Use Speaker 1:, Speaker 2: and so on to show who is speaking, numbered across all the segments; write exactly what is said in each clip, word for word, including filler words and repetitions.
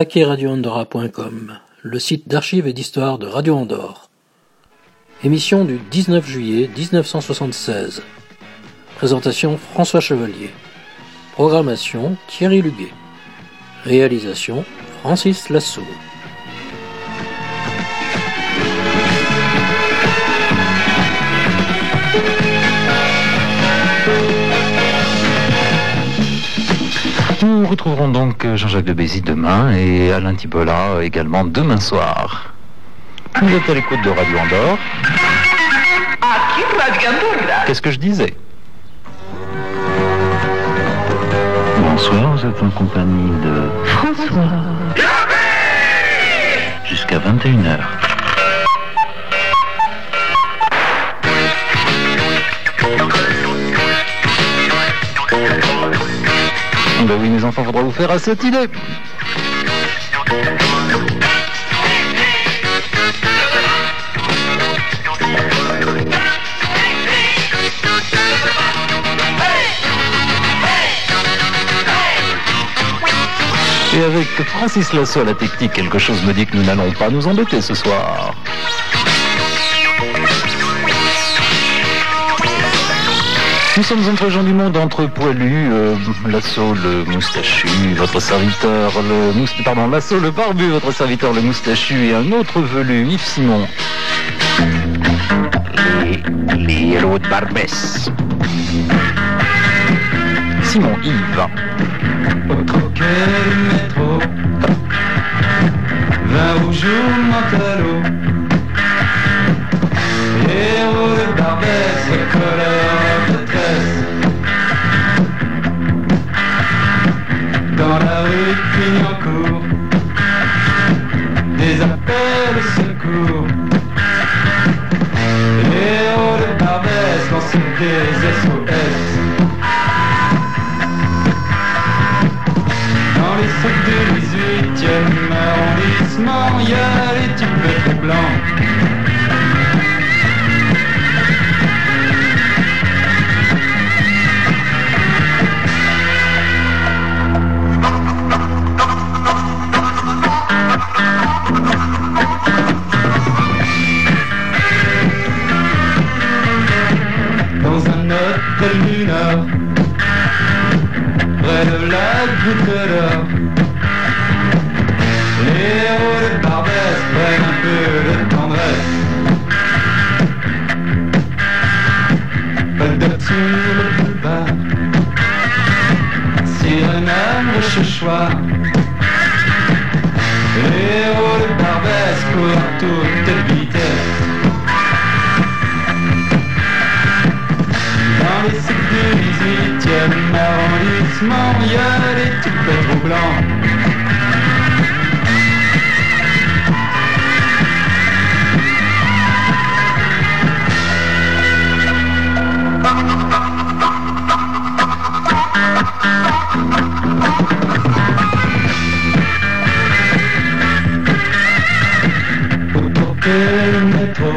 Speaker 1: Attaquez radio andorra point com, le site d'archives et d'histoire de Radio Andorre. Émission du dix-neuf juillet dix-neuf cent soixante-seize. Présentation François Chevalier. Programmation Thierry Luguet. Réalisation Francis Lasso.
Speaker 2: Nous retrouverons donc Jean-Jacques de Bézy demain et Alain Tibola également demain soir. Vous êtes à l'écoute de Radio Andorre. Qu'est-ce que je disais? Bonsoir, vous êtes en compagnie de
Speaker 3: François.
Speaker 2: Jusqu'à vingt et une heures. Ben oui, mes enfants, faudra vous faire à cette idée. Et avec Francis Lasso à la technique, quelque chose me dit que nous n'allons pas nous embêter ce soir. Nous sommes entre gens du monde, entre poilus, euh, Lasso le moustachu, votre serviteur, le moustachu, pardon, Lasso le barbu, votre serviteur le moustachu, et un autre velu, Yves Simon. Les, les héros de Barbès. Simon, Yves.
Speaker 4: Au troquet du métro, vin rouge ou Mantello, héros de Barbès, colère de tresse. Dans la rue de Clignancourt, des appels au secours. Héros de Barbès, lancent des S O S. Dans les sacs du dix-huitième arrondissement, il y a les types de blancs. Dans un hôtel du Nord, près de la Goutte d'Or, les héros de Barbès prennent un peu de tendresse. Hold-up sur le boulevard, sirène à Rochechouart. Les héros de Barbès courent à toute vitesse. Dans les cycles du dix-huitième arrondissement, il y a des types trop blancs. Pour toquer le métro,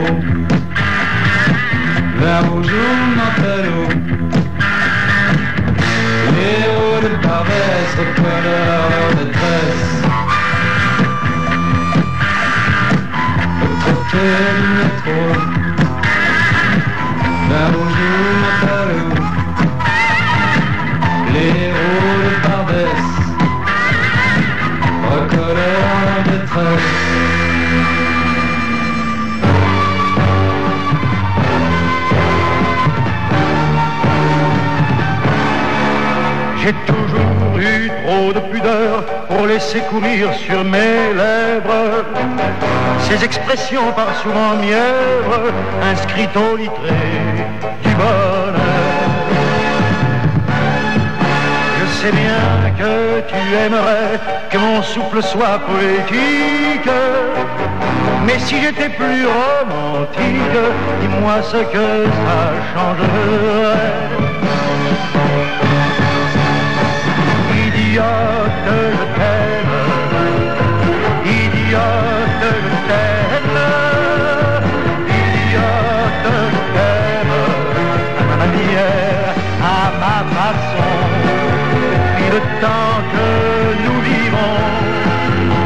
Speaker 4: vin rouge ou Mantello, les héros de Barbès recollèrent leur détresse. Au troquet du métro, vin rouge ou Mantello, les héros de Barbès recollèrent leur détresse.
Speaker 5: J'ai toujours eu trop de pudeur pour laisser courir sur mes lèvres ces expressions par souvent mièvres inscrites au littré du bonheur. Je sais bien que tu aimerais que mon souffle soit poétique, mais si j'étais plus romantique, dis-moi ce que ça changerait. Idiote, je t'aime, idiote, je t'aime, idiote, je t'aime, à ma manière, à ma façon, depuis le temps que nous vivons,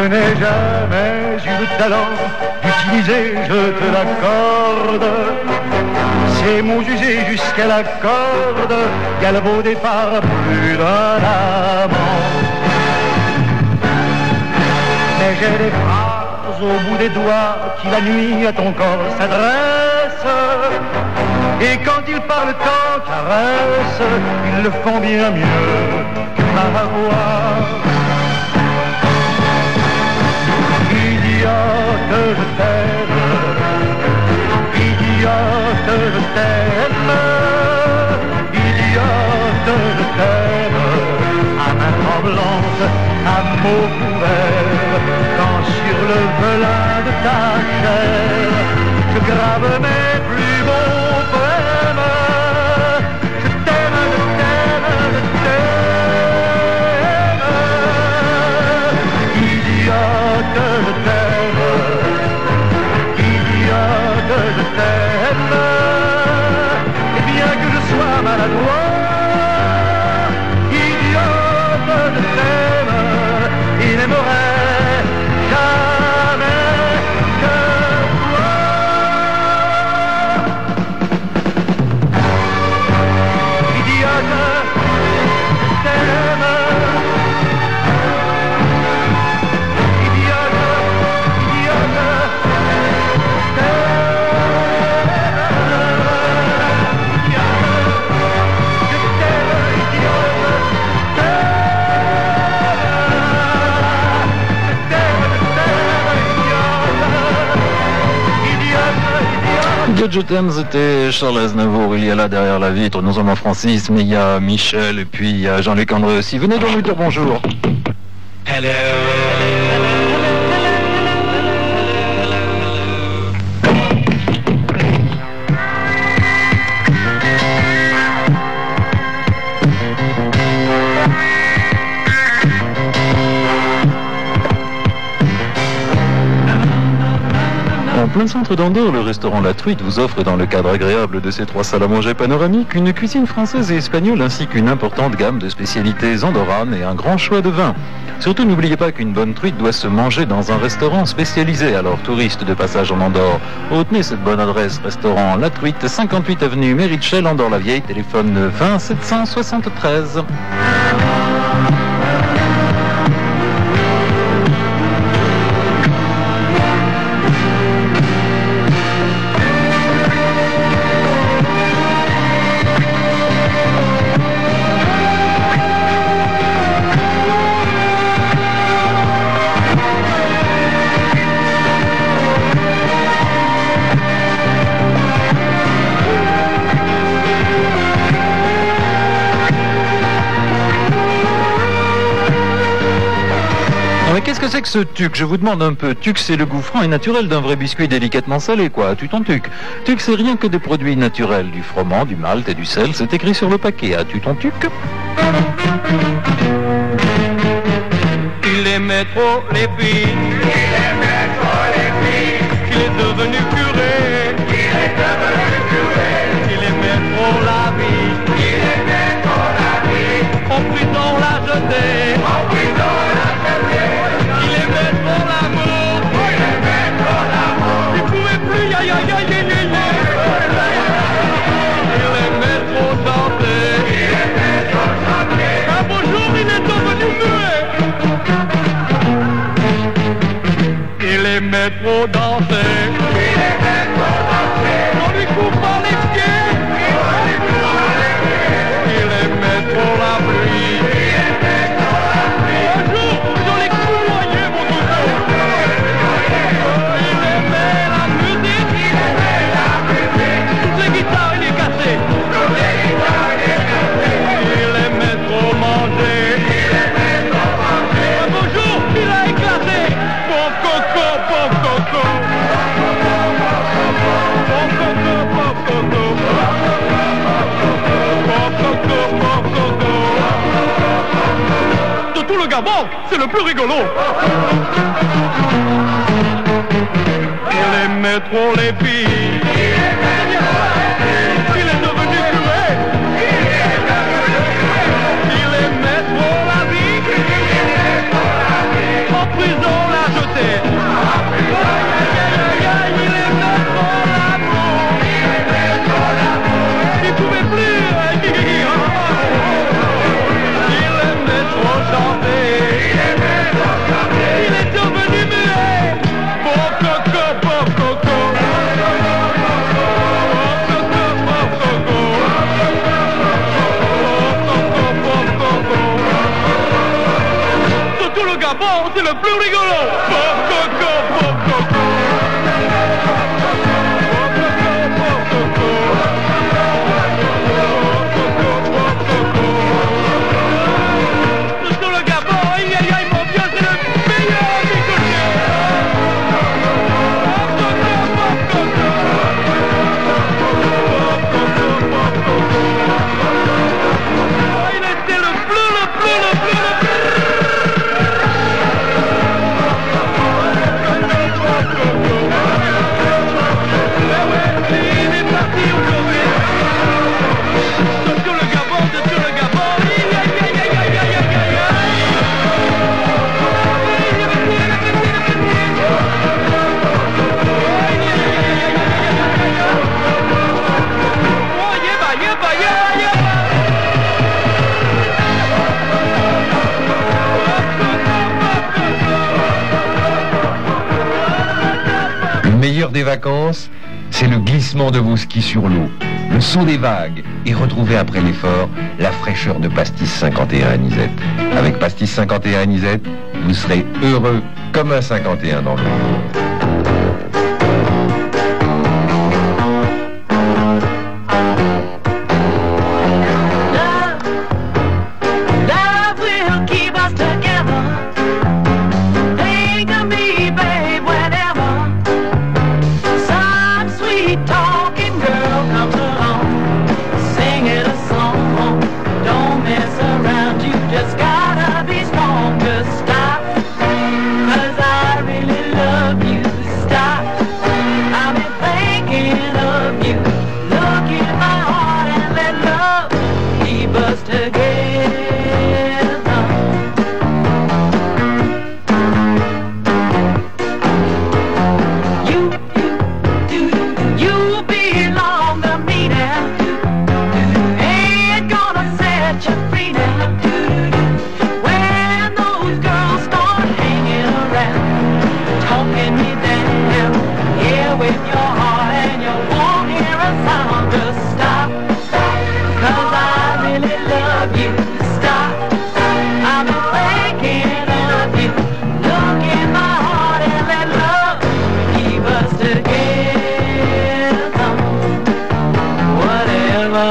Speaker 5: n'ai jamais eu le talent d'utiliser, je te l'accorde, ces mots usés jusqu'à la corde, galvaudés par plus d'un amant. Mais j'ai des phrases au bout des doigts qui la nuit à ton corps s'adressent, et quand ils parlent tant caresse, ils le font bien mieux que ma voix. Idiote, je t'aime, idiote, je t'aime, idiote, je t'aime, à main tremblante, à mots couverts, quand sur le velin de ta chair, je grave mes plus beaux poèmes. Je t'aime, je t'aime, je t'aime, idiote, je t'aime, idiote, je t'aime, et bien que je sois maladroit, idiote, je t'aime, il n'aimerait jamais que toi. Idiote, je t'aime, idiote, idiote,
Speaker 2: Dieu, je t'aime, c'était Charles Aznavour. Il y a là derrière la vitre non seulement Francis, mais il y a Michel et puis il y a Jean-Luc André aussi. Venez donc lui dire bonjour.
Speaker 4: Hello.
Speaker 2: En plein centre d'Andorre, le restaurant La Truite vous offre, dans le cadre agréable de ses trois salles à manger panoramiques, une cuisine française et espagnole ainsi qu'une importante gamme de spécialités andorranes et un grand choix de vins. Surtout, n'oubliez pas qu'une bonne truite doit se manger dans un restaurant spécialisé. Alors, touristes de passage en Andorre, retenez cette bonne adresse, restaurant La Truite, cinquante-huit avenue Mérichel, Andorre-la-Vieille, téléphone vingt sept cent soixante-treize. Mais qu'est-ce que c'est que ce tuc? Je vous demande un peu. Tuc, c'est le goût franc et naturel d'un vrai biscuit délicatement salé, quoi. As-tu ton tuc? Tuc, c'est rien que des produits naturels. Du froment, du malt et du sel, c'est écrit sur le paquet. As-tu ton tuc?
Speaker 4: Il aimait trop les filles, il aimait trop les filles, qu'il est devenu curé, il est devenu curé, il aimait trop la vie, il aimait trop la vie, en prison la jeter, en prison la jeter, il aimait trop l'amour, il aimait trop l'amour, il pouvait plus, ya ya ya ya ya ya, il aimait trop chanter, il aimait trop chanter, un beau jour il est devenu muet. Il aimait trop danser, il aimait trop danser, on lui coupant les pieds, il aimait trop la pluie, il aimait trop la pluie, un jour je l'ai couloyé mon doudou, il aimait la musique, il aimait la musique, toutes les guitares il est cassé, toutes les guitares il est cassé, il aimait trop manger, il aimait trop manger, un beau jour il a éclaté, bon coco, bon coco, bon coco, bon coco, bon coco, bon coco, de tout le Gabon, c'est le plus rigolo. Il aimait trop les filles, il est devenu curé, il aimait trop la vie, en prison la Gabon, c'est le plus rigolo. Sur le Gabon, aïe aïe aïe mon vieux, c'est le meilleur du côté. Il était le plus, le plus, le plus, le plus. Il est parti au Corée. Sur le Gabon, sur le Gabon. Aïe aïe aïe aïe aïe aïe aïe aïe
Speaker 3: Le meilleur des vacances, c'est le glissement de vos skis sur l'eau, le saut des vagues et retrouver après l'effort la fraîcheur de Pastis cinquante et un Anisette. Avec Pastis cinquante et un Anisette, vous serez heureux comme un cinquante et un dans l'eau.
Speaker 6: Love will keep us together. Think of me, babe, whenever some sweet talking girl comes along, singing a song. Don't mess around, you just gotta be strong. Just stop, 'cause I really love you. Stop, I've been thinking of you. Look in my heart and let love keep us together. You, you, do, you belong to me now. Ain't gonna set you free now. When those girls start hanging around, talking me down, here with your heart and you won't hear a sound. Just stop, 'cause I really love you. Stop, I've been thinking of you. Look in my heart and let love keep us together. Whatever.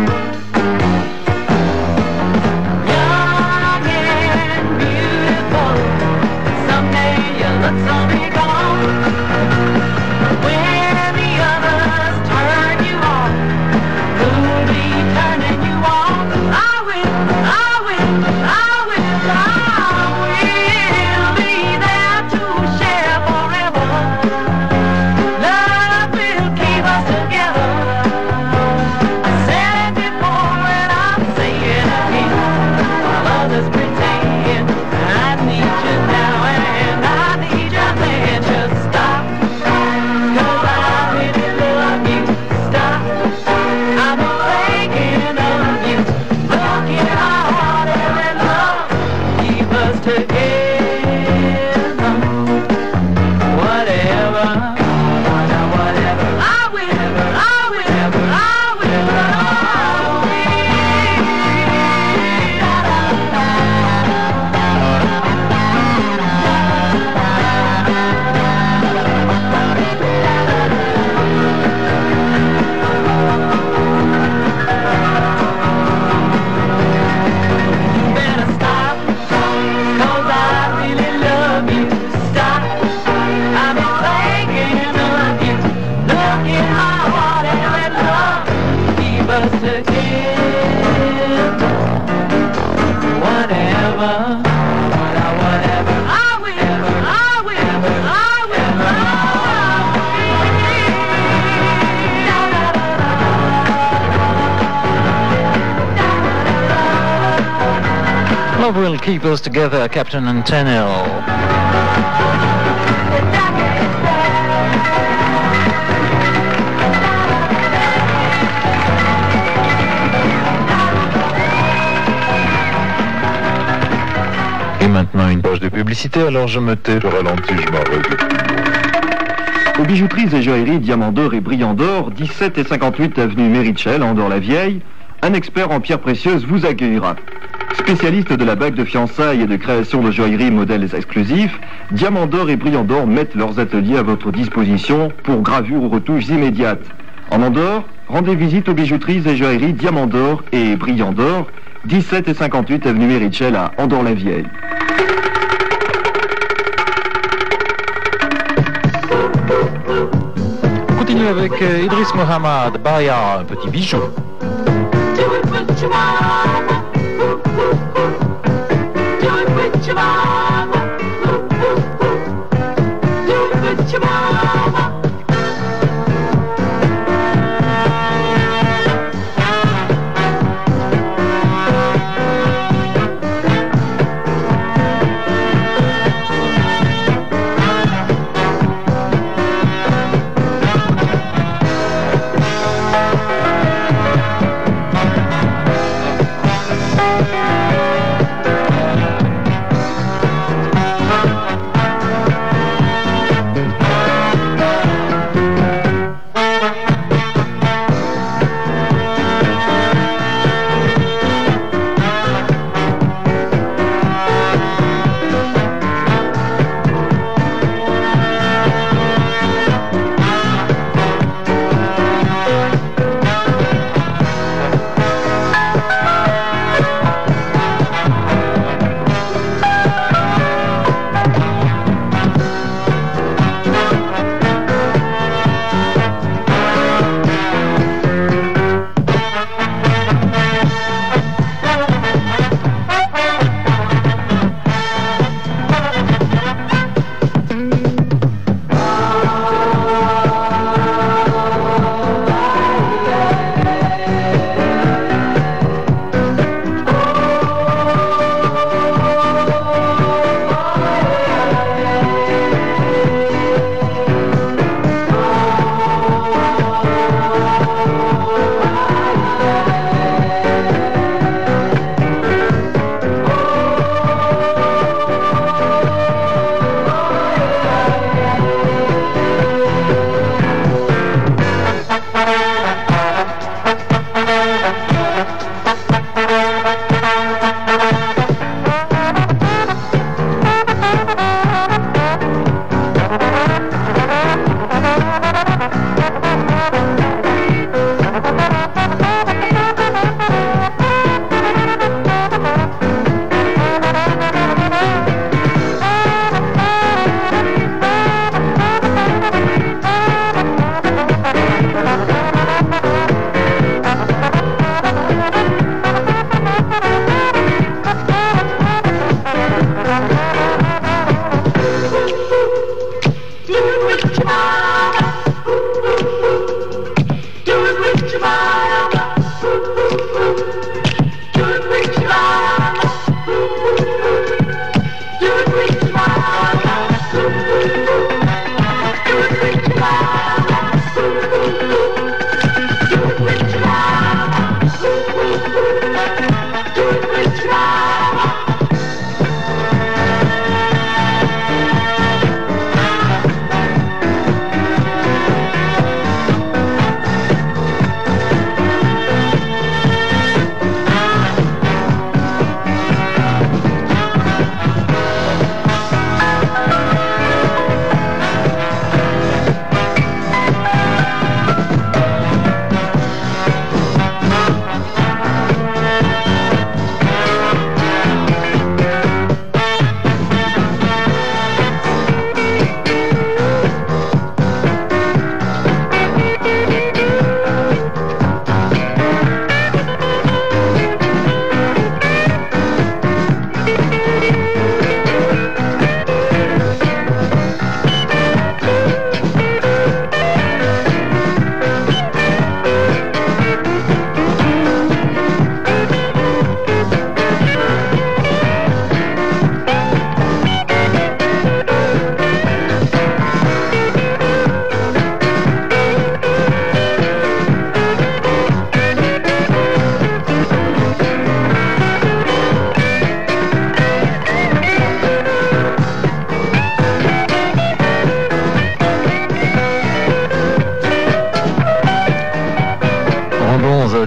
Speaker 6: Young and beautiful, someday your looks will be gone. When the others turn you on, who'll be turning you on? I will, I will, I will, I will be there to share forever. Love will keep us together. I said it before and I'll say it again. While others pretend, I need you now and I need you then. Just stop, 'cause I really love you. Stop, I've been thinking of you. Look in our heart and let love keep us together. Whatever, whatever, I will, I will, I will, I You better stop, 'cause I really love you. Stop, I've been thinking of you. Look in my heart and let love keep us together. Whatever, whatever, I will, I will, I will, I
Speaker 2: Love will keep us together, Captain Antenel. Et maintenant une page de publicité, alors je me tais, je ralentis, je m'arrête.
Speaker 7: Aux bijouteries et joailleries Diamant d'Or et Brillant d'Or, dix-sept et cinquante-huit avenue Mérichel, Andorre-la-Vieille, un expert en pierres précieuses vous accueillera. Spécialistes de la bague de fiançailles et de création de joaillerie modèles exclusifs, Diamant d'Or et Brillant d'Or mettent leurs ateliers à votre disposition pour gravure ou retouches immédiates. En Andorre, rendez visite aux bijouteries et joailleries Diamant d'Or et Brillant d'Or, dix-sept et cinquante-huit avenue Mérichel à Andorre-la-Vieille.
Speaker 2: Continue avec euh, Idriss Mohamed, Baya, un petit bijou.
Speaker 6: Do it with your mama. Do it with your mama. Do it with your mama.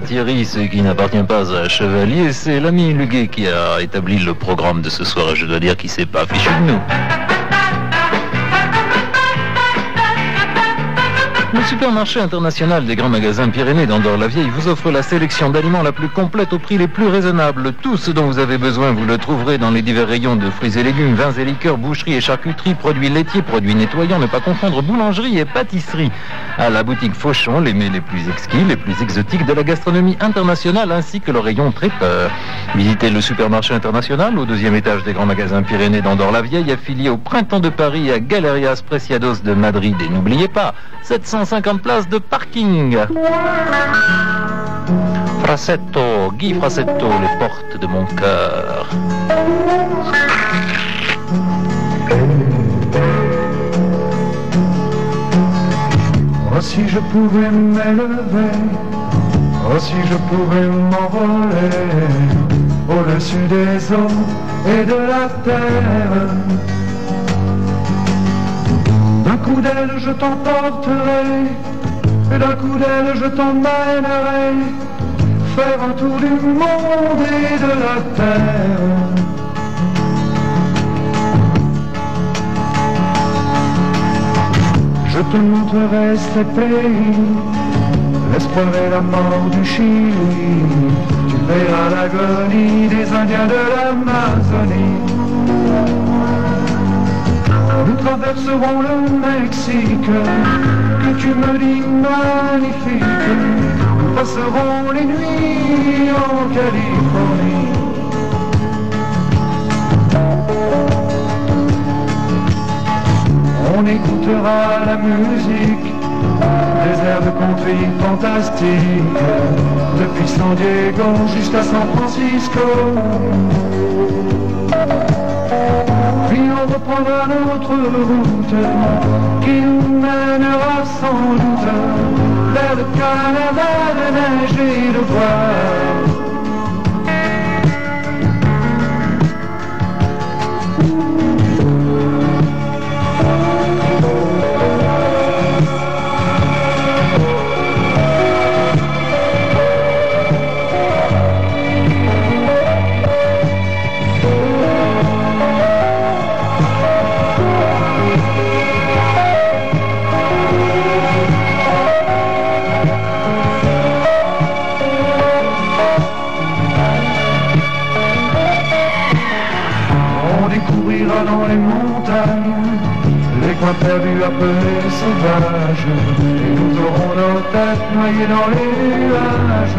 Speaker 2: Thierry, ce qui n'appartient pas à Chevalier, c'est l'ami Luguet qui a établi le programme de ce soir et je dois dire qu'il s'est pas fichu de nous. Le supermarché international des grands magasins Pyrénées d'Andorre-la-Vieille vous offre la sélection d'aliments la plus complète au prix les plus raisonnables. Tout ce dont vous avez besoin, vous le trouverez dans les divers rayons de fruits et légumes, vins et liqueurs, boucherie et charcuterie, produits laitiers, produits nettoyants, ne pas confondre boulangerie et pâtisserie. À la boutique Fauchon, les mets les plus exquis, les plus exotiques de la gastronomie internationale ainsi que le rayon traiteur. Visitez le supermarché international au deuxième étage des grands magasins Pyrénées d'Andorre-la-Vieille, affilié au Printemps de Paris et à Galerias Preciados de Madrid. Et n'oubliez pas, sept cent cinquante places de parking. Frassetto, Guy Frassetto, les portes de mon cœur.
Speaker 5: Oh, si je pouvais m'élever, oh, si je pouvais m'envoler au-dessus des eaux et de la terre. D'un coup d'aile je t'emporterai, et d'un coup d'aile je t'emmènerai faire un tour du monde et de la terre. Je te montrerai ces pays, l'espoir et la mort du Chili. Tu verras l'agonie des Indiens de l'Amazonie. Nous traverserons le Mexique, que tu me dis magnifique. Nous passerons les nuits en Californie. On écoutera la musique des airs de country fantastiques, depuis San Diego jusqu'à San Francisco. Puis on reprendra notre route qui nous mènera sans doute vers le Canada de neige et de bois. Dans les montagnes, les coins perdus appelés sauvages, et nous aurons nos têtes noyées dans les nuages.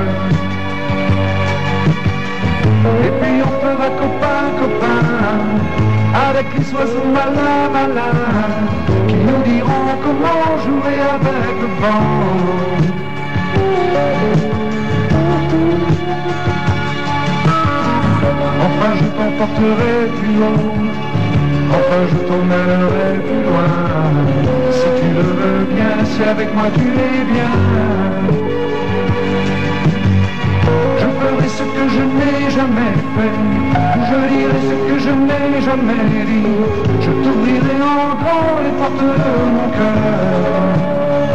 Speaker 5: Et puis on fera copain, copain, avec les oiseaux malins, malins, qui nous diront comment jouer avec le vent. Enfin je t'emporterai plus haut, enfin je t'emmènerai plus loin. Si tu le veux bien, si avec moi tu es bien. Je ferai ce que je n'ai jamais fait, je dirai ce que je n'ai jamais dit. Je t'ouvrirai en grand les portes de mon cœur.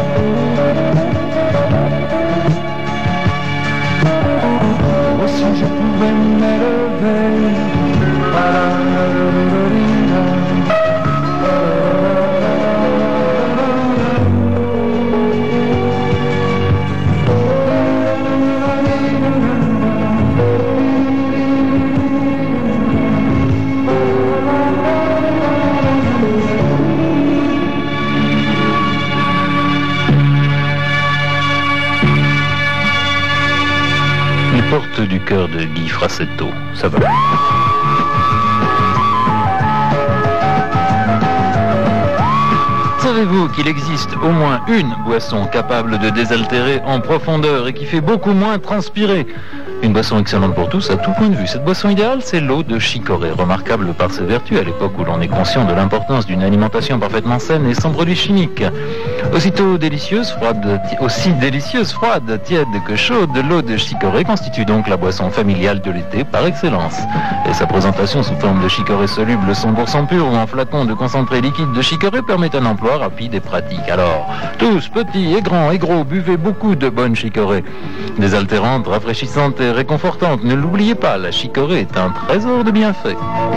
Speaker 5: Oh, si je pouvais m'élever,
Speaker 2: Les portes du cœur de Guy Frassetto, ça va. Savez-vous qu'il existe au moins une boisson capable de désaltérer en profondeur et qui fait beaucoup moins transpirer? Une boisson excellente pour tous à tout point de vue. Cette boisson idéale, c'est l'eau de chicorée, remarquable par ses vertus à l'époque où l'on est conscient de l'importance d'une alimentation parfaitement saine et sans produits chimiques. Aussitôt délicieuse, froide, ti- aussi délicieuse, froide, tiède que chaude, l'eau de chicorée constitue donc la boisson familiale de l'été par excellence. Et sa présentation sous forme de chicorée soluble cent pour cent pur ou en flacon de concentré liquide de chicorée permet un emploi rapide et pratique. Alors, tous, petits et grands et gros, buvez beaucoup de bonnes chicorées. Désaltérantes, rafraîchissantes et réconfortantes. Ne l'oubliez pas, la chicorée est un trésor de bienfaits.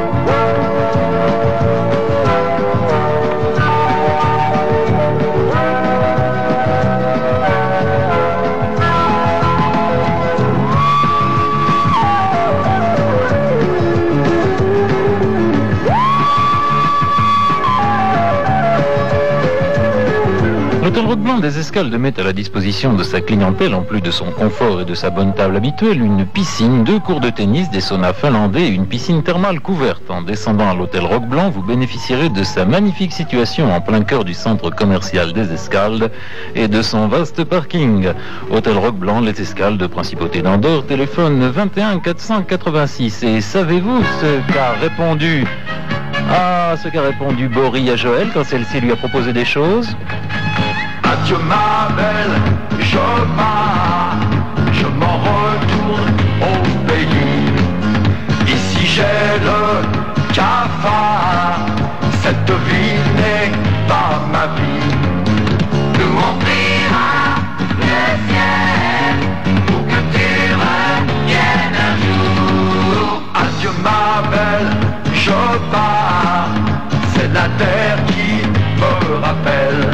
Speaker 2: L'hôtel Roc Blanc des Escales met à la disposition de sa clientèle, en plus de son confort et de sa bonne table habituelle, une piscine, deux cours de tennis, des saunas finlandais et une piscine thermale couverte. En descendant à l'hôtel Roc Blanc, vous bénéficierez de sa magnifique situation en plein cœur du centre commercial des Escales et de son vaste parking. Hôtel Roc Blanc, les Escales de Principauté d'Andorre, téléphone vingt et un quatre cent quatre-vingt-six. Et savez-vous ce qu'a répondu... Ah, ce qu'a répondu Bory à Joël quand celle-ci lui a proposé des choses?
Speaker 5: Adieu ma belle, je pars, je m'en retourne au pays. Ici j'ai le cafard, cette vie n'est pas ma vie. Nous on priera le ciel pour que tu reviennes un jour. Adieu ma belle, je pars, c'est la terre qui me rappelle.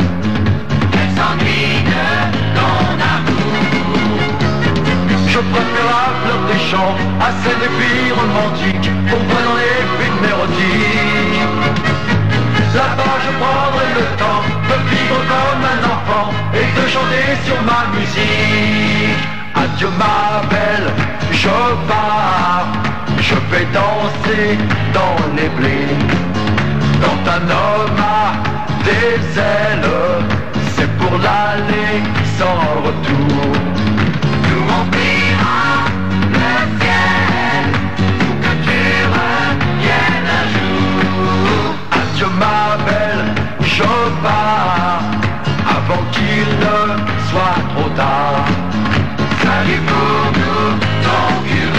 Speaker 5: Je préfère la fleur des champs à celle des filles romantiques qu'on voit dans les films érotiques. Là-bas je prendrai le temps de vivre comme un enfant et de chanter sur ma musique. Adieu ma belle, je pars, je vais danser dans les blés. Quand un homme a des ailes, c'est pour l'aller sans retour. Nous on priera le ciel pour que tu reviennes un jour. Adieu ma belle, je pars avant qu'il ne soit trop tard. Salut pour nous, ton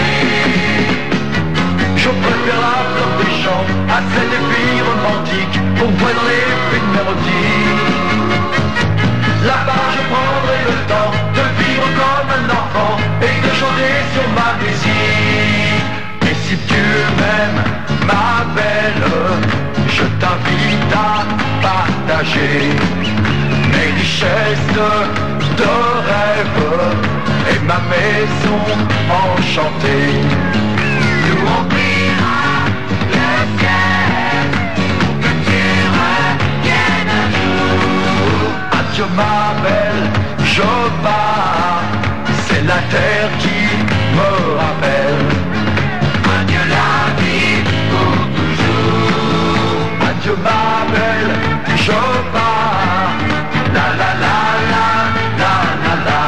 Speaker 5: curé. Je préfère la fleur des champs à celle des filles romantiques qu'on voit dans les films érotiques. Là-bas je prendrai le temps de vivre comme un enfant et de chanter sur ma musique. Et si tu m'aimes, ma belle, je t'invite à partager mes richesses de rêve et ma maison enchantée. Nous on priera le ciel pour que tu reviennes un jour. Adieu ma belle, je pars, c'est la terre qui me rappelle. Adieu la vie pour toujours. Adieu ma belle, je pars, la la la la la la la.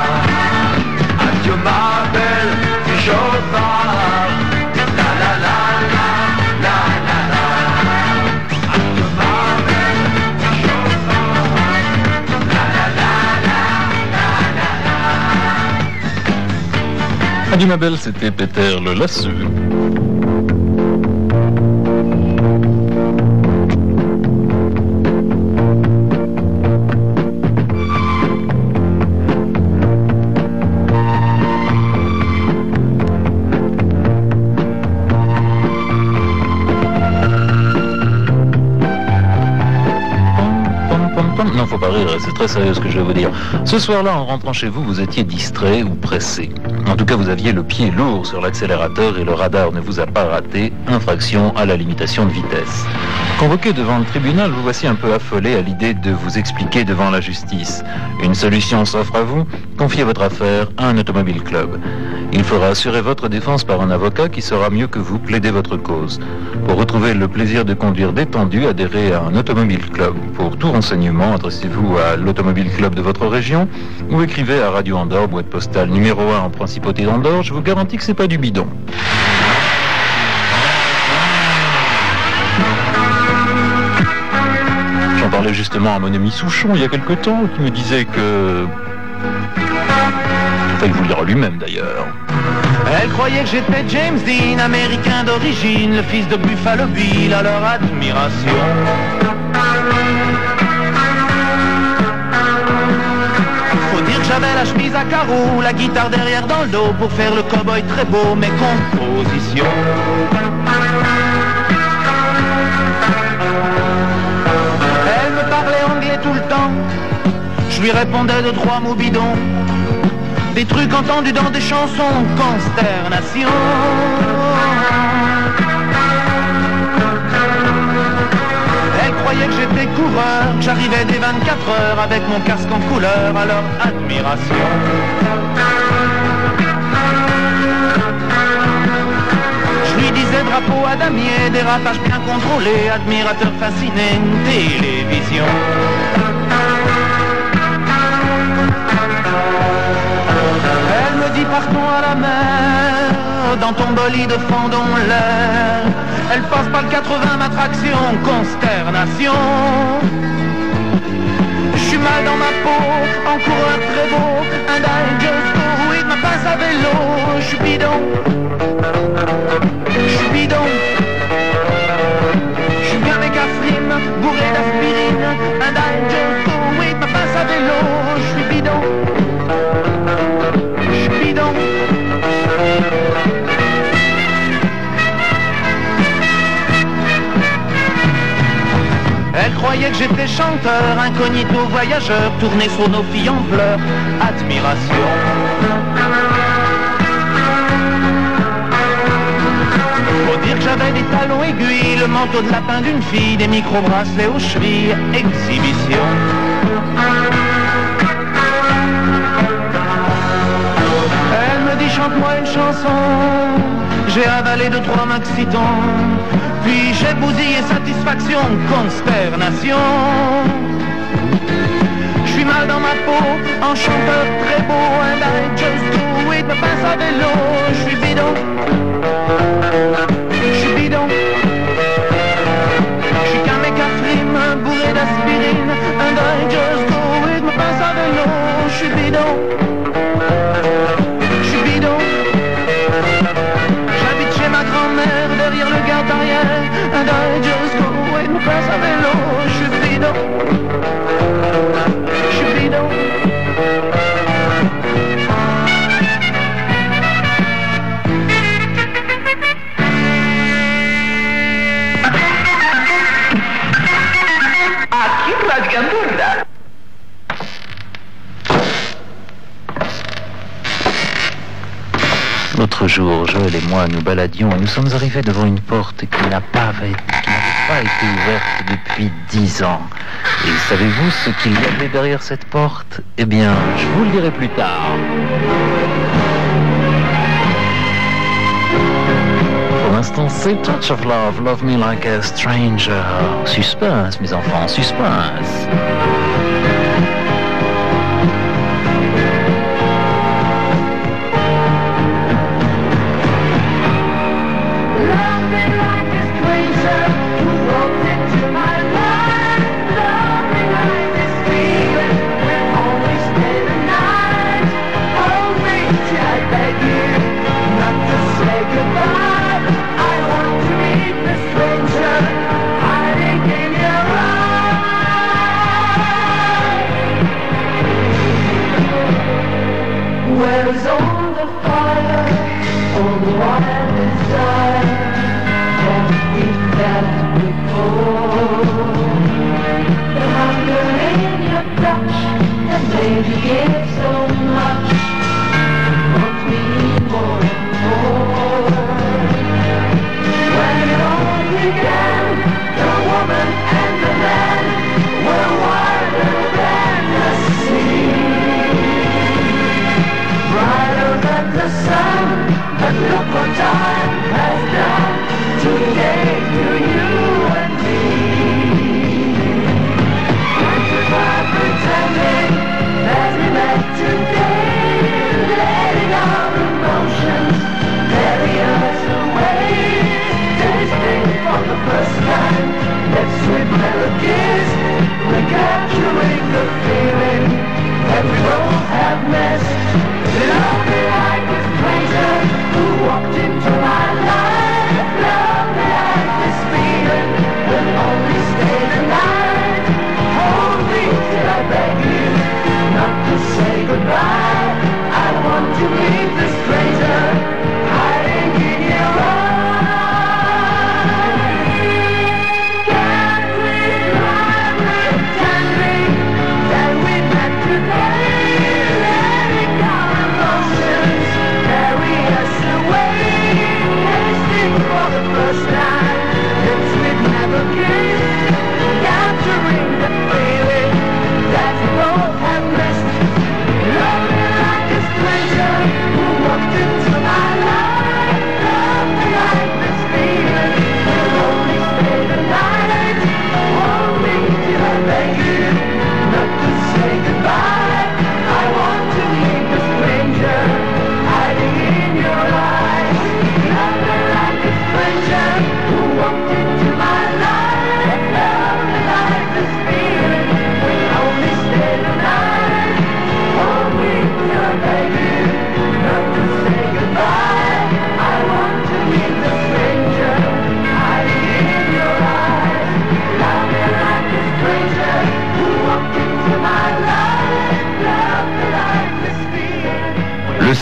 Speaker 5: Adieu ma belle, je pars, la la la la la la la. Adieu ma belle, je pars, la la la la la la la.
Speaker 2: Adieu ma belle, c'était Peter le Lasseux. Non, faut pas rire, c'est très sérieux ce que je vais vous dire. Ce soir-là, en rentrant chez vous, vous étiez distrait ou pressé. En tout cas, vous aviez le pied lourd sur l'accélérateur et le radar ne vous a pas raté. Infraction à la limitation de vitesse. Convoqué devant le tribunal, vous voici un peu affolé à l'idée de vous expliquer devant la justice. Une solution s'offre à vous, confiez votre affaire à un automobile club. Il faudra assurer votre défense par un avocat qui saura mieux que vous plaider votre cause. Pour retrouver le plaisir de conduire détendu, adhérez à un automobile club. Pour tout renseignement, adressez-vous à l'automobile club de votre région ou écrivez à Radio Andorre, boîte postale numéro un en Principauté d'Andorre. Je vous garantis que c'est pas du bidon. J'en parlais juste justement à mon ami Souchon il y a quelque temps qui me disait que... Enfin, il vous le dira lui-même d'ailleurs.
Speaker 8: Elle croyait que j'étais James Dean, américain d'origine, le fils de Buffalo Bill, à leur admiration. Faut dire que j'avais la chemise à carreaux, la guitare derrière dans le dos, pour faire le cow-boy très beau, mes compositions. Elle me parlait anglais tout le temps, je lui répondais de trois mots bidons. Des trucs entendus dans des chansons, consternation. Elle croyait que j'étais coureur, que j'arrivais dès vingt-quatre heures avec mon casque en couleur, à leur admiration. Je lui disais drapeau à damier, dérapage bien contrôlé, admirateur fasciné, télévision. Elle me dit partons à la mer, dans ton bolide fendons l'air. Elle passe par le quatre-vingts, ma traction, consternation. Je suis mal dans ma peau, en coureur très beau, and I just go with ma passe à vélo. Je suis bidon, je suis bidon. Je suis bien méga frime, bourré d'aspirine, and I just go with ma passe à vélo. Je suis bidon. Elle croyait que j'étais chanteur, incognito voyageur, tourné sur nos filles en pleurs, admiration. Faut dire que j'avais des talons aiguilles, le manteau de lapin d'une fille, des micro-bracelets aux chevilles, exhibition. Chante-moi une chanson, j'ai avalé deux trois maxitons, puis j'ai bousillé satisfaction, consternation. Je suis mal dans ma peau, en chanteur très beau, and I just do it, me passe à vélo. Je suis bidon, je suis bidon, je suis qu'un mec à frime, bourré d'aspirine, and I just do it, me passe à vélo. Je suis bidon. J'habite chez ma grand-mère derrière le garde arrière, and I just go with me passe à vélo. Je suis bidon, je suis bidon. Aquí rasgandurda.
Speaker 2: L'autre jour, Joël et moi nous baladions et nous sommes arrivés devant une porte qui n'a pas, qui n'avait pas été ouverte depuis dix ans. Et savez-vous ce qu'il y avait derrière cette porte? Eh bien, je vous le dirai plus tard. Pour l'instant, c'est Touch of Love, Love Me Like a Stranger. Suspense, mes enfants, suspense.
Speaker 6: Stranger hiding in your eyes.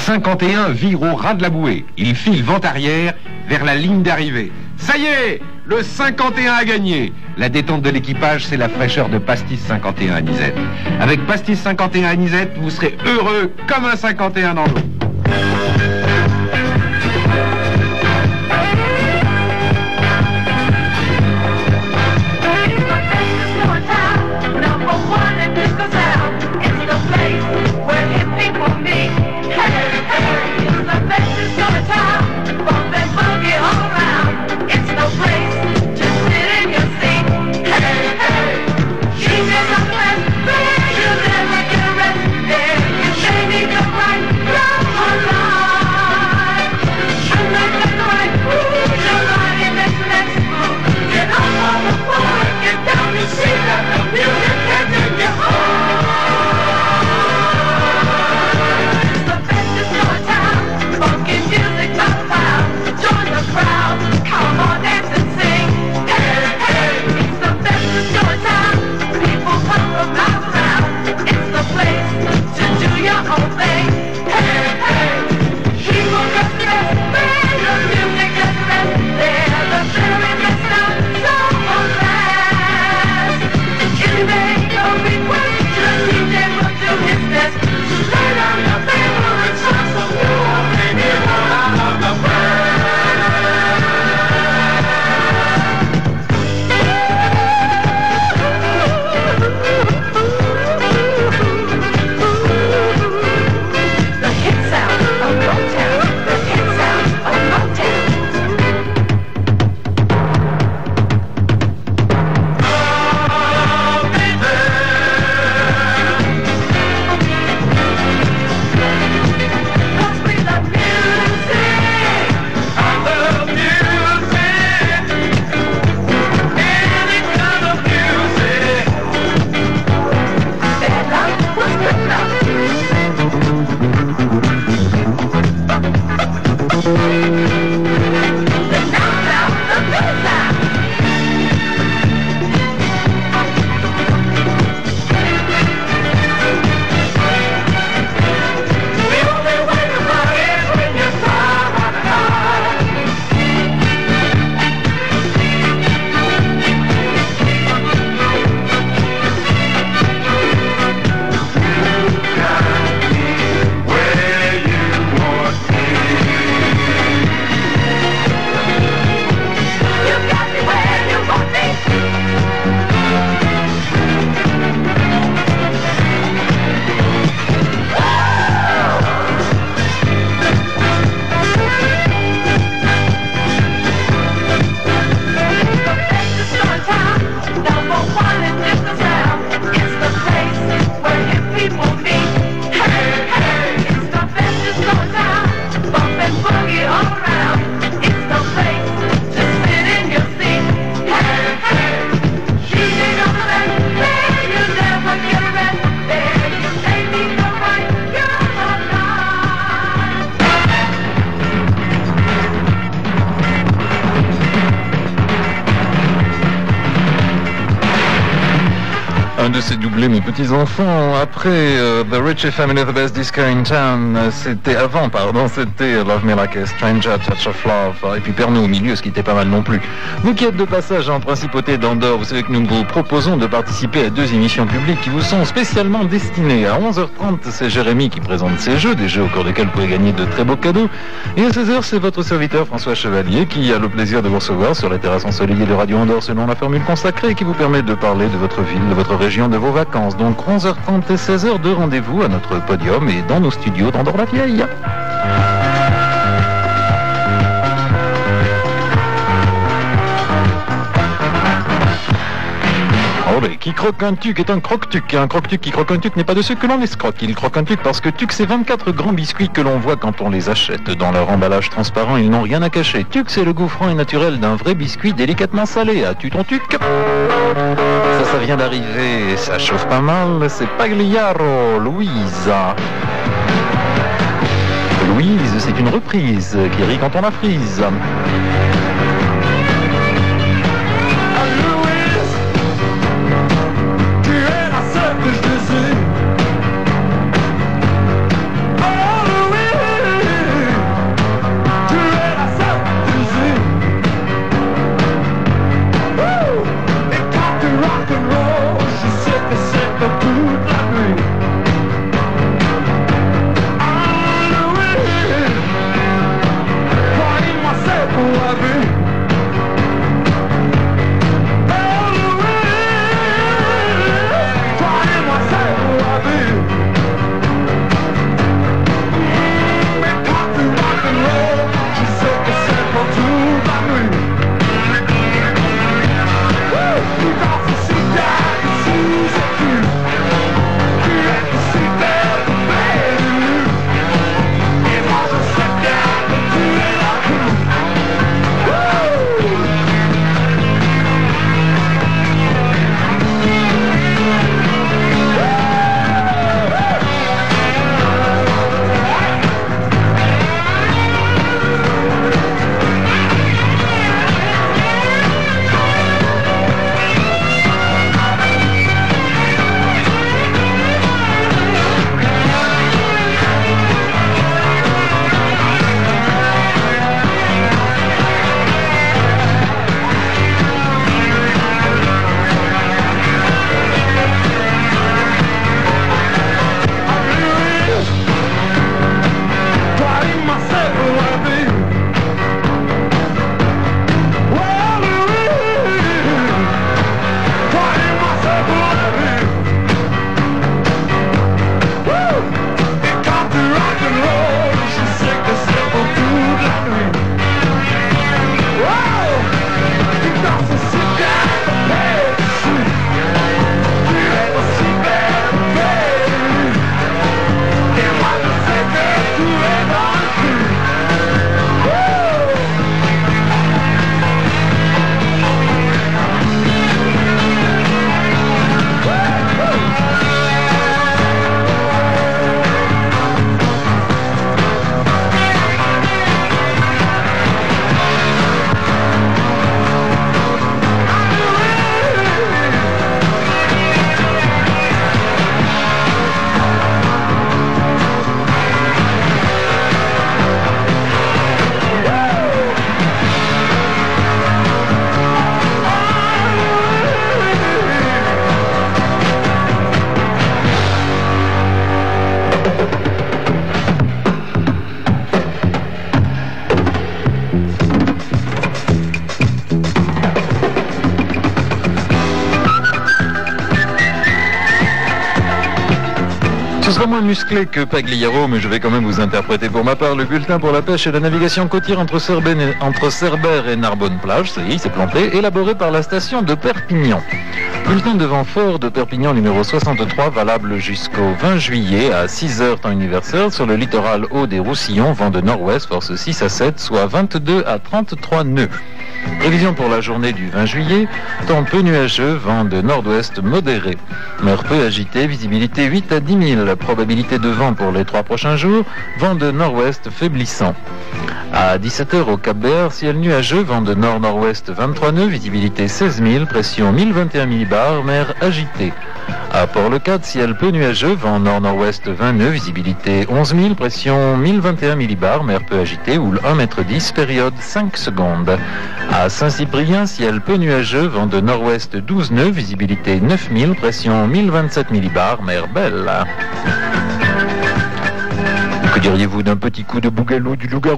Speaker 3: cinquante et un vire au ras de la bouée. Il file vent arrière vers la ligne d'arrivée. Ça y est, le cinquante et un a gagné. La détente de l'équipage, c'est la fraîcheur de Pastis cinquante et un Anisette. Avec Pastis cinquante et un Anisette, vous serez heureux comme un cinquante et un dans l'eau.
Speaker 2: C'est doublé mes petits-enfants. Après euh, The Richie Family, The Best Disco in Town, euh, c'était avant, pardon, c'était Love Me Like a Stranger, Touch of Love, et puis Pernod au milieu, ce qui était pas mal non plus. Vous qui êtes de passage en principauté d'Andorre, vous savez que nous vous proposons de participer à deux émissions publiques qui vous sont spécialement destinées. À onze heures trente, c'est Jérémy qui présente ses jeux, des jeux au cours desquels vous pouvez gagner de très beaux cadeaux. Et à seize heures, c'est votre serviteur François Chevalier qui a le plaisir de vous recevoir sur la terrasse ensoleillée de Radio Andorre selon la formule consacrée qui vous permet de parler de votre ville, de votre région, de vos vacances. Donc onze heures trente et seize heures de rendez-vous à notre podium et dans nos studios d'Andorre-la-Vieille. Qui croque un tuc est un croque-tuc. Un croque-tuc qui croque un tuc n'est pas de ceux que l'on escroque. Il croque un tuc parce que tuc, c'est vingt-quatre grands biscuits que l'on voit quand on les achète. Dans leur emballage transparent, ils n'ont rien à cacher. Tuc, c'est le goût franc et naturel d'un vrai biscuit délicatement salé. As-tu ton tuc? Ça, ça vient d'arriver. Ça chauffe pas mal. C'est Pagliaro, Louisa. Louise, c'est une reprise qui rit quand on la frise.
Speaker 4: Oh, Louise,
Speaker 2: sera moins musclé que Pagliaro, mais je vais quand même vous interpréter pour ma part le bulletin pour la pêche et la navigation côtière entre Cerbère et, entre Cerbère et Narbonne-Plage, ça y est, c'est planté, élaboré par la station de Perpignan. Bulletin de vent fort de Perpignan numéro soixante-trois, valable jusqu'au vingt juillet à six heures temps universel sur le littoral haut des Roussillons, vent de nord-ouest, force six à sept, soit vingt-deux à trente-trois nœuds. Prévision pour la journée du vingt juillet, temps peu nuageux, vent de nord-ouest modéré. Mer peu agitée, visibilité huit à dix mille. Probabilité de vent pour les trois prochains jours, vent de nord-ouest faiblissant. À dix-sept heures au Cap-Béar, ciel nuageux, vent de nord-nord-ouest vingt-trois nœuds, visibilité seize mille, pression mille vingt et un millibars, mer agitée. À Port-le-Cat, ciel peu nuageux, vent nord-nord-ouest vingt nœuds, visibilité onze mille, pression mille vingt et un millibars, mer peu agitée, houle un mètre dix, période cinq secondes. À Saint-Cyprien, ciel peu nuageux, vent de nord-ouest douze nœuds, visibilité neuf mille, pression mille vingt-sept millibars, mer belle. Que diriez-vous d'un petit coup de bougalou du loup-garou ?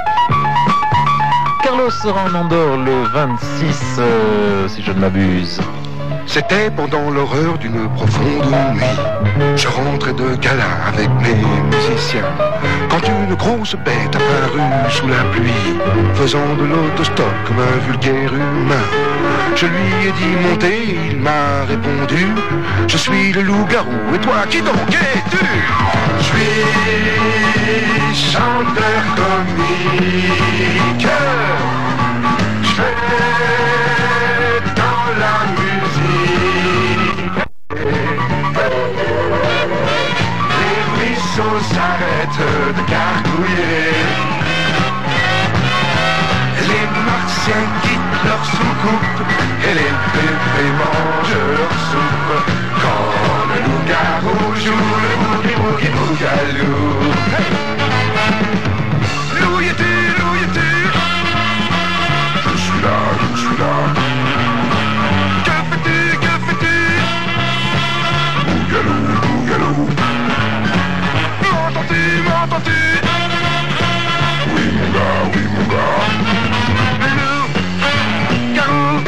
Speaker 2: Carlos sera en Andorre le vingt-six, euh, si je ne m'abuse.
Speaker 9: C'était pendant l'horreur d'une profonde nuit. Je rentrais de gala avec mes musiciens, quand une grosse bête apparut sous la pluie, faisant de l'autostop comme un vulgaire humain. Je lui ai dit monter, il m'a répondu: je suis le loup-garou, et toi qui donc es-tu? Je suis chanteur comique, je fais dans la musique. Les ruisseaux s'arrêtent de gargouiller, les martiens quittent leur soucoupe et les bébés mangent leur soupe. Quand le loup-garou joue le boogie boogie bougalou. Où y es-tu, où y es-tu? Je suis là, je suis là. Que fais-tu, que fais-tu? Bougalou, bougalou. M'entends-tu, m'entends-tu? Oui mon gars, oui mon gars. Loup-garou,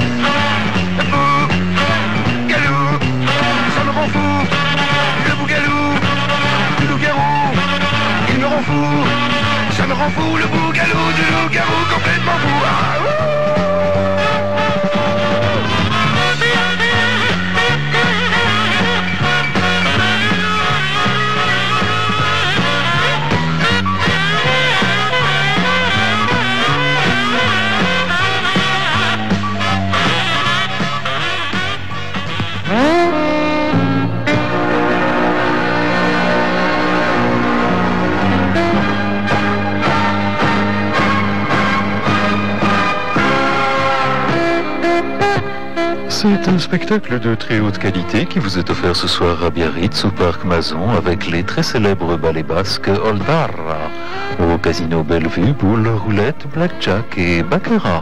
Speaker 9: bougalou, ça me rend fou. Le bougalou, le loup-garou, il me rend fou. Ça me rend fou, le bougalou du loup-garou, complètement fou. Ah, ouh.
Speaker 2: C'est un spectacle de très haute qualité qui vous est offert ce soir à Biarritz au Parc Mazon avec les très célèbres ballets basques Oldarra au Casino Bellevue, boule, roulette, blackjack et baccarat.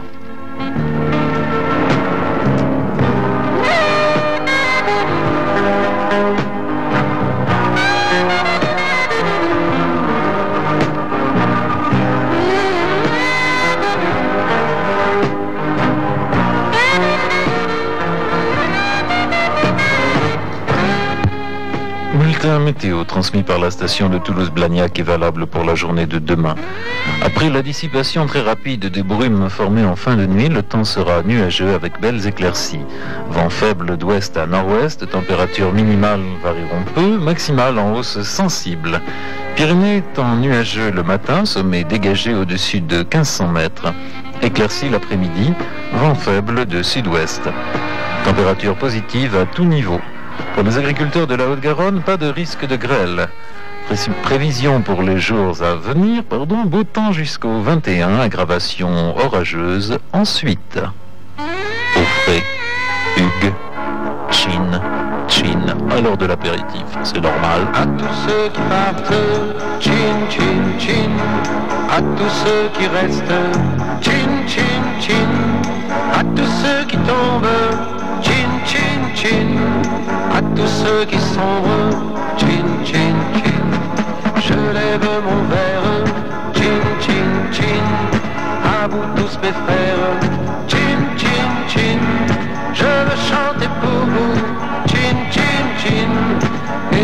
Speaker 2: Bulletin météo transmis par la station de Toulouse-Blagnac est valable pour la journée de demain. Après la dissipation très rapide des brumes formées en fin de nuit, le temps sera nuageux avec belles éclaircies. Vent faible d'ouest à nord-ouest, températures minimales varieront peu, maximales en hausse sensible. Pyrénées, temps nuageux le matin, sommet dégagé au-dessus de quinze cents mètres. Éclaircies l'après-midi, vent faible de sud-ouest. Température positive à tout niveau. Pour les agriculteurs de la Haute-Garonne, pas de risque de grêle. Pré- prévision pour les jours à venir, pardon, beau temps jusqu'au vingt et un, aggravation orageuse ensuite. Au frais, Hugues, Chin, Chin, à l'heure de l'apéritif, c'est normal.
Speaker 8: À tous ceux qui partent, chin, chin, chin. À tous ceux qui restent, chin, chin, chin. À tous ceux qui tombent, chin, chin, chin. À tous ceux qui sombrent, chin, chin, chin. Je lève mon verre, chin, chin, chin. À vous tous mes frères, chin, chin, chin. Je veux chanter pour vous, chin, chin, chin. Et vous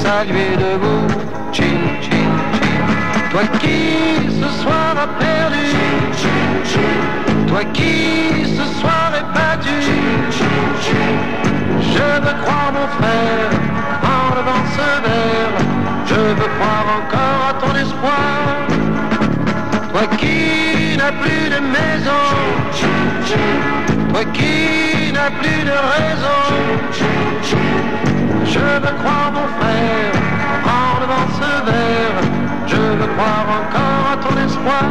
Speaker 8: saluer debout. Chin, chin, chin. Toi qui ce soir a perdu, chin, chin, chin. Toi qui ce soir est battu, chin, chin, chin. Je veux croire mon frère en levant ce verre. Je veux croire encore à ton espoir. Toi qui n'as plus de maison, toi qui n'as plus de raison, je veux croire mon frère en levant ce verre. Je veux croire encore à ton espoir.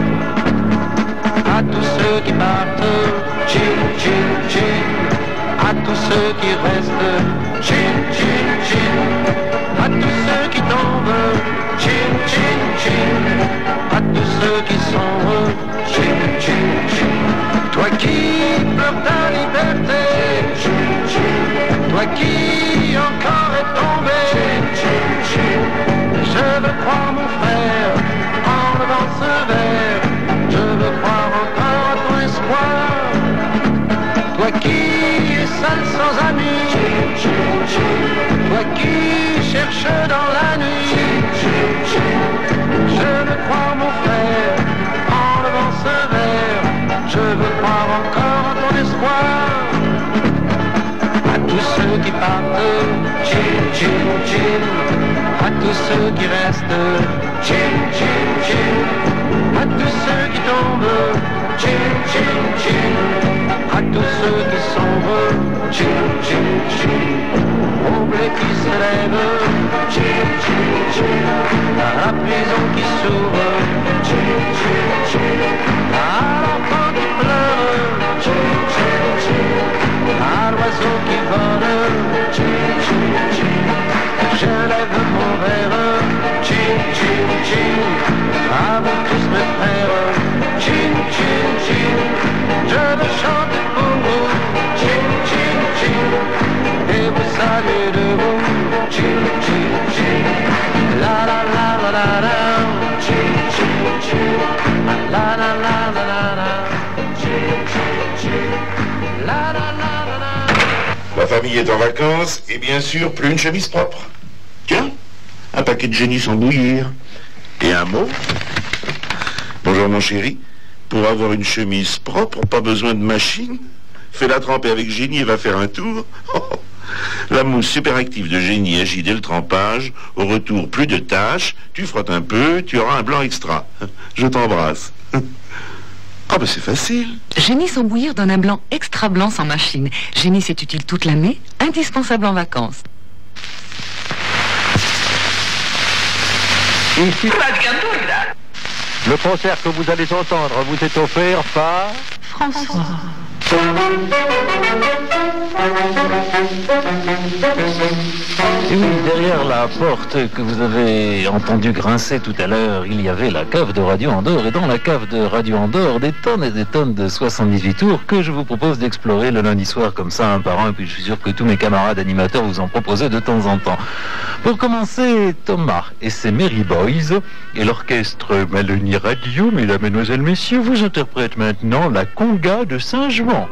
Speaker 8: À tous ceux qui partent, chin, chin, chin. À tous ceux qui restent, chin, chin, chin. À tous ceux qui tombent, chin, chin, chin. À tous ceux qui sont, chin, chin, chin. Toi qui pleures ta liberté, chin, chin. Toi qui encore est tombé, chin, chin, chin. Je veux croire mon frère en levant ce verre. Je veux croire encore à ton espoir. Toi qui es seul sans amis, chin, chin, chin. Toi qui cherches dans la nuit, chin, chin, chin. Je veux croire mon frère en levant ce verre. Je veux croire encore à ton espoir. À tous ceux qui partent, chin, chin, chin. À tous ceux qui restent, chin, chin, chin. À tous ceux qui tombent, chin, chin, chin. À tous ceux qui sombrent, chin, chin, chin. Au blé qui se lève, chin, chin, chin. À la prison qui s'ouvre, chin, chin, chin. À l'enfant qui pleure, chin, chin, chin. À l'oiseau qui vole, chin, chin, chin. Je lève mon verre, chin, chin, chin. À vous tous mes frères, chin, chin, chin. Je veux chanter pour vous, chin, chin, chin. Et vous saluer debout, chin, chin, chin. La la la la la la, chin, chin, chin. La la la la la la, chin, chin, chin. La la la la la.
Speaker 10: La famille est en vacances et bien sûr plus une chemise propre. Tiens, un paquet de génie sans bouillir. Et un mot. Bonjour mon chéri. Pour avoir une chemise propre, pas besoin de machine. Fais-la tremper avec Génie et va faire un tour. La mousse super active de Génie agit dès le trempage. Au retour, plus de taches. Tu frottes un peu, tu auras un blanc extra. Je t'embrasse. Ah ben c'est facile.
Speaker 11: Génie sans bouillir donne un blanc extra blanc sans machine. Génie c'est utile toute l'année, indispensable en vacances.
Speaker 12: Ici, le concert que vous allez entendre vous est offert par
Speaker 11: François.
Speaker 2: Et oui, derrière la porte que vous avez entendu grincer tout à l'heure, il y avait la cave de Radio Andorre. Et dans la cave de Radio Andorre, des tonnes et des tonnes de soixante-dix-huit tours que je vous propose d'explorer le lundi soir comme ça, un par un. Et puis je suis sûr que tous mes camarades animateurs vous en proposaient de temps en temps. Pour commencer, Thomas et ses Merry Boys et l'orchestre Mélanie Radio, mesdames, mesdemoiselles, messieurs, vous interprètent maintenant la conga de Saint-Jouan.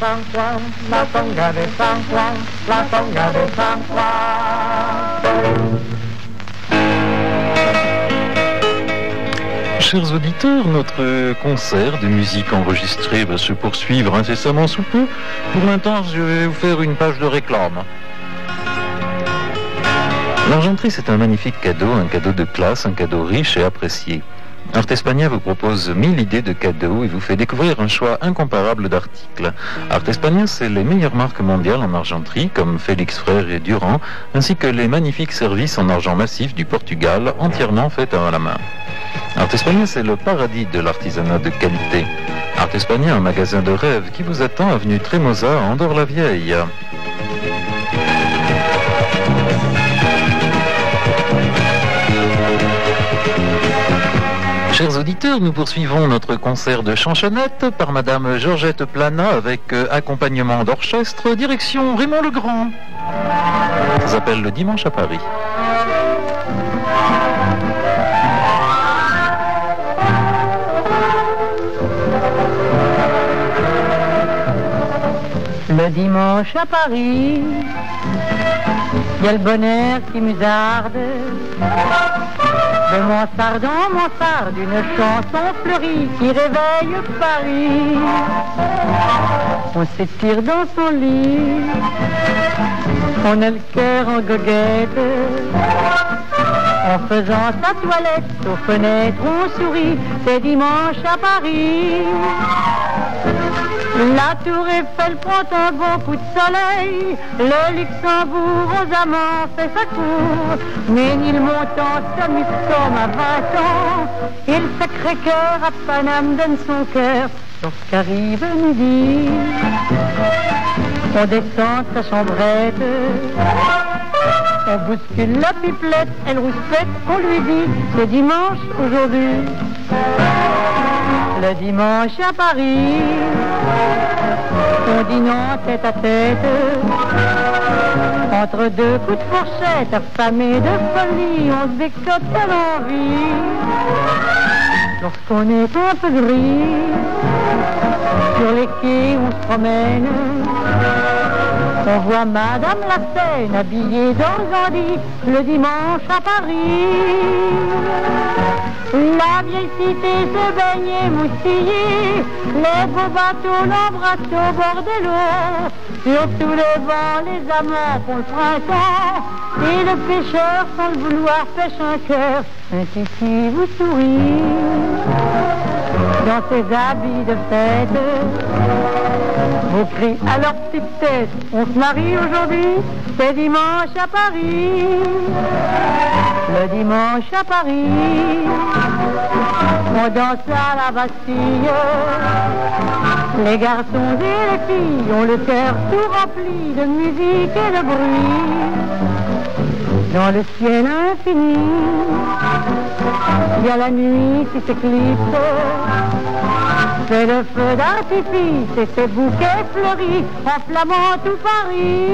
Speaker 8: San Juan, la tonga de San Juan, la tonga de San Juan.
Speaker 2: Chers auditeurs, notre concert de musique enregistrée va se poursuivre incessamment sous peu. Pour l'instant, je vais vous faire une page de réclame. L'Argenterie, c'est un magnifique cadeau, un cadeau de classe, un cadeau riche et apprécié. Art España vous propose mille idées de cadeaux et vous fait découvrir un choix incomparable d'articles. Art España, c'est les meilleures marques mondiales en argenterie, comme Félix Frères et Durand, ainsi que les magnifiques services en argent massif du Portugal, entièrement faits à la main. Art España, c'est le paradis de l'artisanat de qualité. Art España, un magasin de rêve qui vous attend avenue Trémosa à Andorre-la-Vieille. Chers auditeurs, nous poursuivons notre concert de chansonnette par Madame Georgette Plana avec euh, accompagnement d'orchestre, direction Raymond Legrand. Ça s'appelle Le Dimanche à Paris.
Speaker 8: Le dimanche à Paris, il y a le bonheur qui musarde. De mansarde en mansarde, une chanson fleurie qui réveille Paris. On s'étire dans son lit, on a le cœur en goguette. En faisant sa toilette, aux fenêtres on sourit, c'est dimanche à Paris. La tour Eiffel prend un bon coup de soleil, le Luxembourg aux amants fait sa cour, Ménilmontant s'amuse comme à vingt ans, et le Sacré-Cœur à Paname donne son cœur lorsqu'arrive midi. On descend sa chambrette, on bouscule la pipelette, elle rouspète, on lui dit c'est dimanche aujourd'hui. Le dimanche à Paris, on dîne en tête à tête, entre deux coups de fourchette, affamés de folie, on se décote à l'envie. Lorsqu'on est un peu gris, sur les quais on se promène, on voit Madame la Seine habillée d'organdi, le dimanche à Paris. La vieille cité se baigne émoustillée, les beaux bateaux l'embrassent au bord de l'eau. Sur tous les vents, les amants font le printemps, et le pêcheur, sans le vouloir, pêche un cœur. Un kiki vous sourit, dans ses habits de fête. Vos cris à leur petite tête, on se marie aujourd'hui, c'est dimanche à Paris. Le dimanche à Paris, on danse à la Bastille. Les garçons et les filles ont le cœur tout rempli de musique et de bruit. Dans le ciel infini, il y a la nuit qui s'éclipse. C'est le feu d'artifice et ses bouquets fleuris, enflammant tout Paris.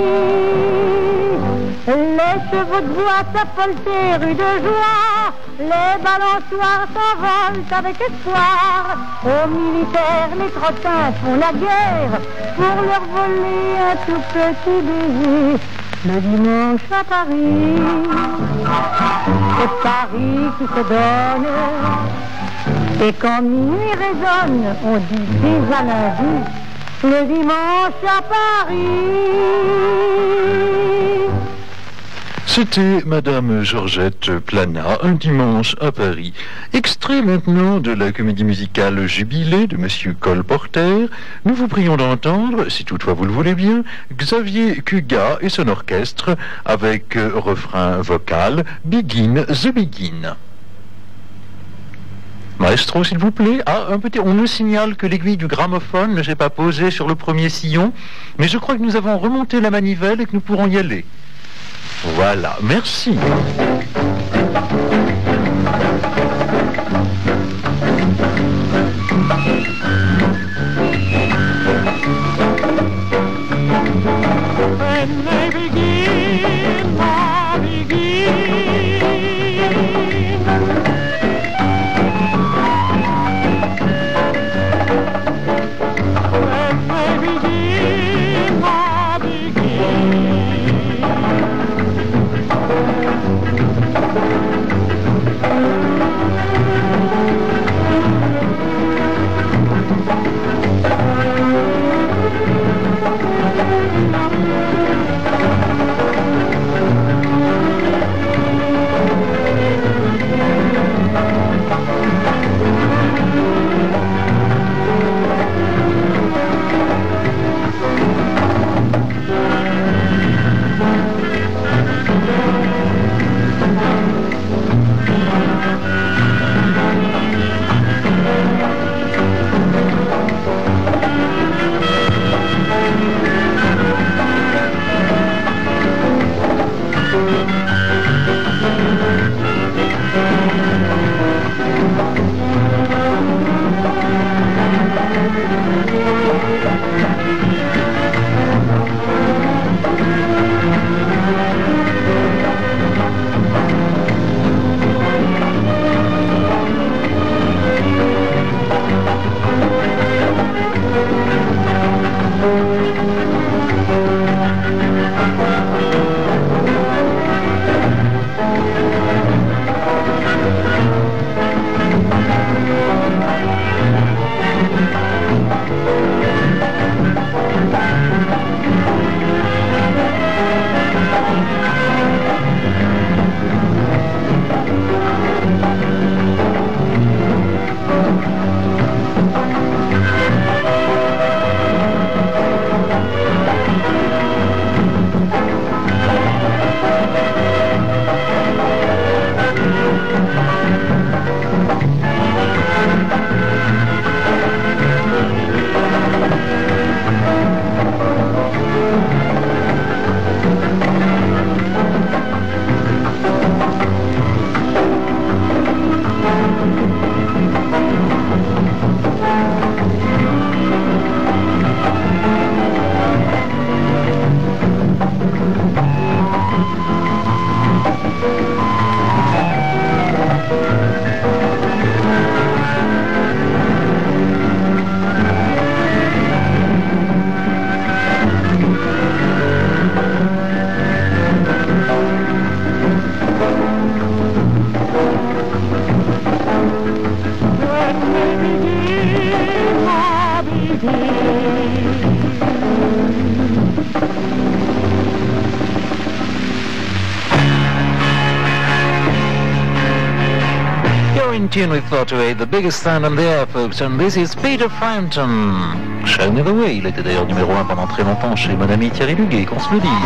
Speaker 8: Les chevaux de bois s'appoltent rue de joie, les balançoires s'envolent avec espoir. Aux militaires, les trottins font la guerre pour leur voler un tout petit baiser. Le dimanche à Paris, c'est Paris qui se donne. Et quand minuit résonne, on dit déjà lundi, le dimanche à Paris.
Speaker 2: C'était Madame Georgette Plana, un dimanche à Paris. Extrait maintenant de la comédie musicale Jubilé de Monsieur Colporter. Nous vous prions d'entendre, si toutefois vous le voulez bien, Xavier Cugat et son orchestre avec euh, refrain vocal Begin the Begin. Maestro, s'il vous plaît. Ah, un petit. On nous signale que l'aiguille du gramophone ne s'est pas posée sur le premier sillon, mais je crois que nous avons remonté la manivelle et que nous pourrons y aller. Voilà, merci.
Speaker 8: When they begin, I begin. When they begin.
Speaker 2: tune with forty-eight, the biggest stand on the air, folks, and this is Peter Frampton. Show me the way. Il était d'ailleurs numéro un pendant très longtemps chez mon ami Thierry Luguet, qu'on se le dise.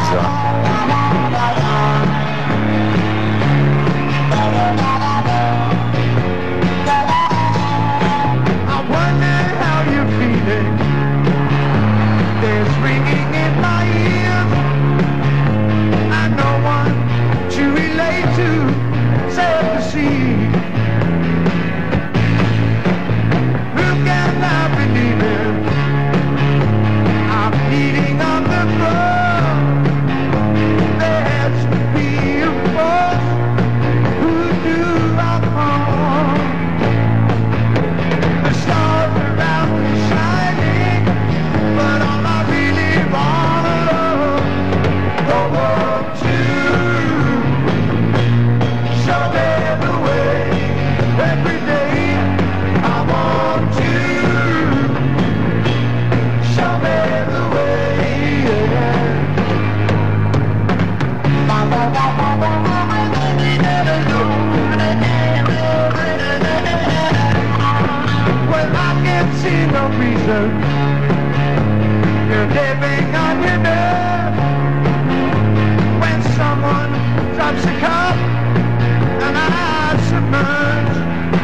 Speaker 5: You're living on your nerve when someone drops a cup and I submerge.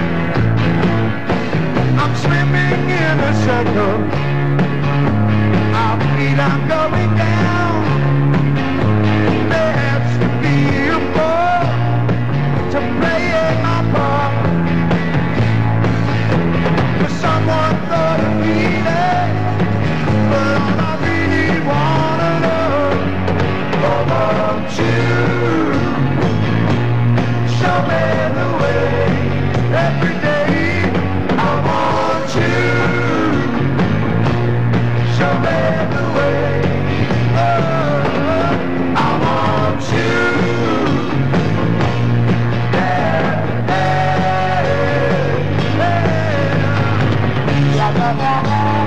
Speaker 5: I'm swimming in a circle. I feel I'm going down. There has to be a more to play my part. But someone thought of me there. But all I really wanna know, I want you. Show me the way every day. I want you. Show me the way. Oh, I want you. Yeah, yeah, yeah.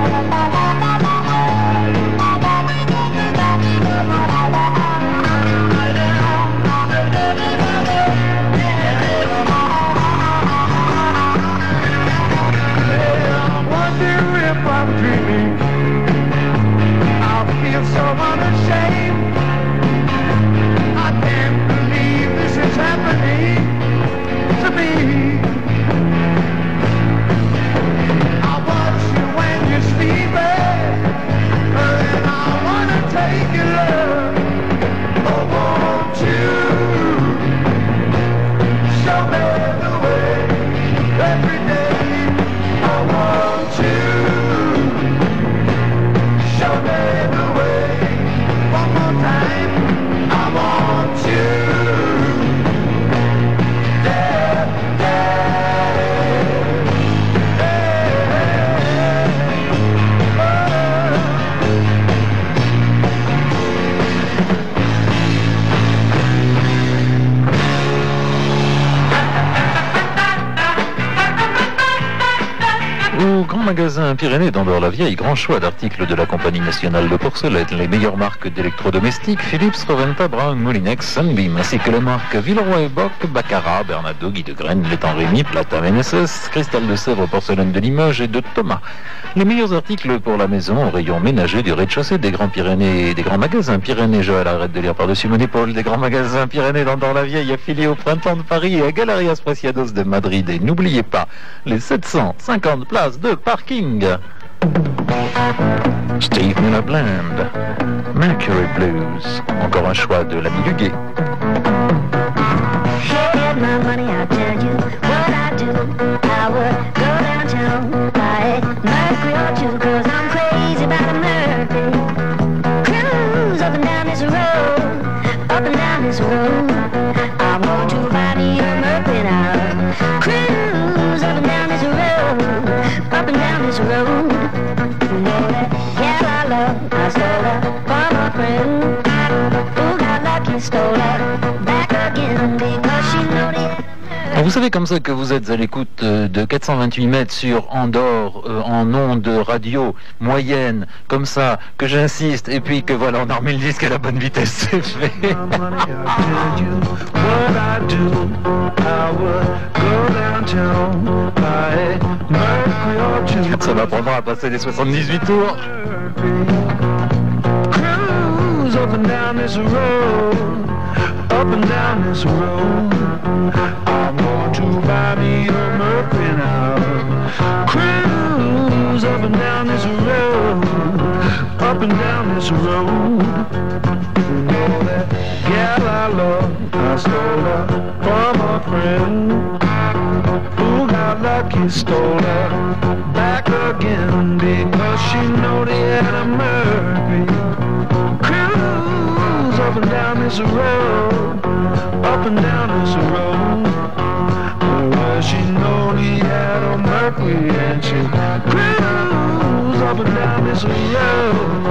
Speaker 5: I'm dreaming, I feel so unashamed. I can't believe this is happening to me. I watch you when you're sleeping, and I wanna take your love. I want you. Show me the way every day. I want you. Show me the way, one more time, I want you. Yeah, yeah,
Speaker 2: Au grand magasin Pyrénées d'Andorre-la-Vieille, grand choix d'articles de la Compagnie nationale de porcelaine, les meilleures marques d'électrodomestiques, Philips, Roventa, Brown, Moulinex, Sunbeam, ainsi que les marques Villeroy et Bock, Baccarat, Bernardo, Guy de Graine, Létang Rémy, Plata Ménécès, Cristal de Sèvres, Porcelaine de Limoges et de Thomas. Les meilleurs articles pour la maison au rayon ménager du rez-de-chaussée des grands Pyrénées, des grands magasins Pyrénées, Joël, arrête de lire par-dessus mon épaule, des grands magasins Pyrénées d'Andorre-la-Vieille affiliés au Printemps de Paris et à Galerías Preciados de Madrid. Et n'oubliez pas les sept cent cinquante places de parking. Steve Miller Bland, Mercury Blues, encore un choix de l'ami Luguet.
Speaker 13: Had my money, I tell you what I do. I would go downtown, buy a Mercury or two, cause I'm crazy about a Mercury. Cruise up and down this road, up and down this road. I'm going to buy me a Mercury now. Cruise up and down this road, up and down this road. You know that gal I love, I stole her from a friend. Who got lucky, stole her back again because she know the
Speaker 2: vous savez comme ça que vous êtes à l'écoute euh, de quatre cent vingt-huit mètres sur Andorre euh, en onde radio moyenne, comme ça, que j'insiste, et puis que voilà, on a remis le disque à la bonne vitesse, c'est fait. Ça m'apprendra à passer les soixante-dix-huit tours.
Speaker 5: Cruise up and down this road, up and down this road. I'm going to buy me a Mercury now. Cruise up and down this road, up and down this road. Oh, that gal I love, I stole her from a friend who got lucky, stole her back again because she know they had a Mercury. Cruise up and down this road, up and down this road. Well, she know he had a Mercury and she cruise up and down this road.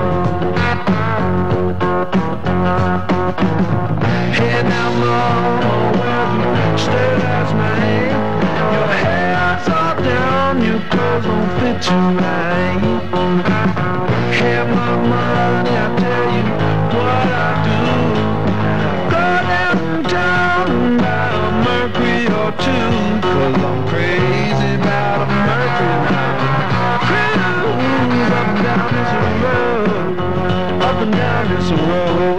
Speaker 5: Head down low, where you stay, that's my aim. Your hair's all down, your clothes don't fit you right. Have my money, I tell you what I do. Go downtown and buy a Mercury or two, 'cause I'm crazy about a Mercury now. Cruise up and down this road, up and down this road.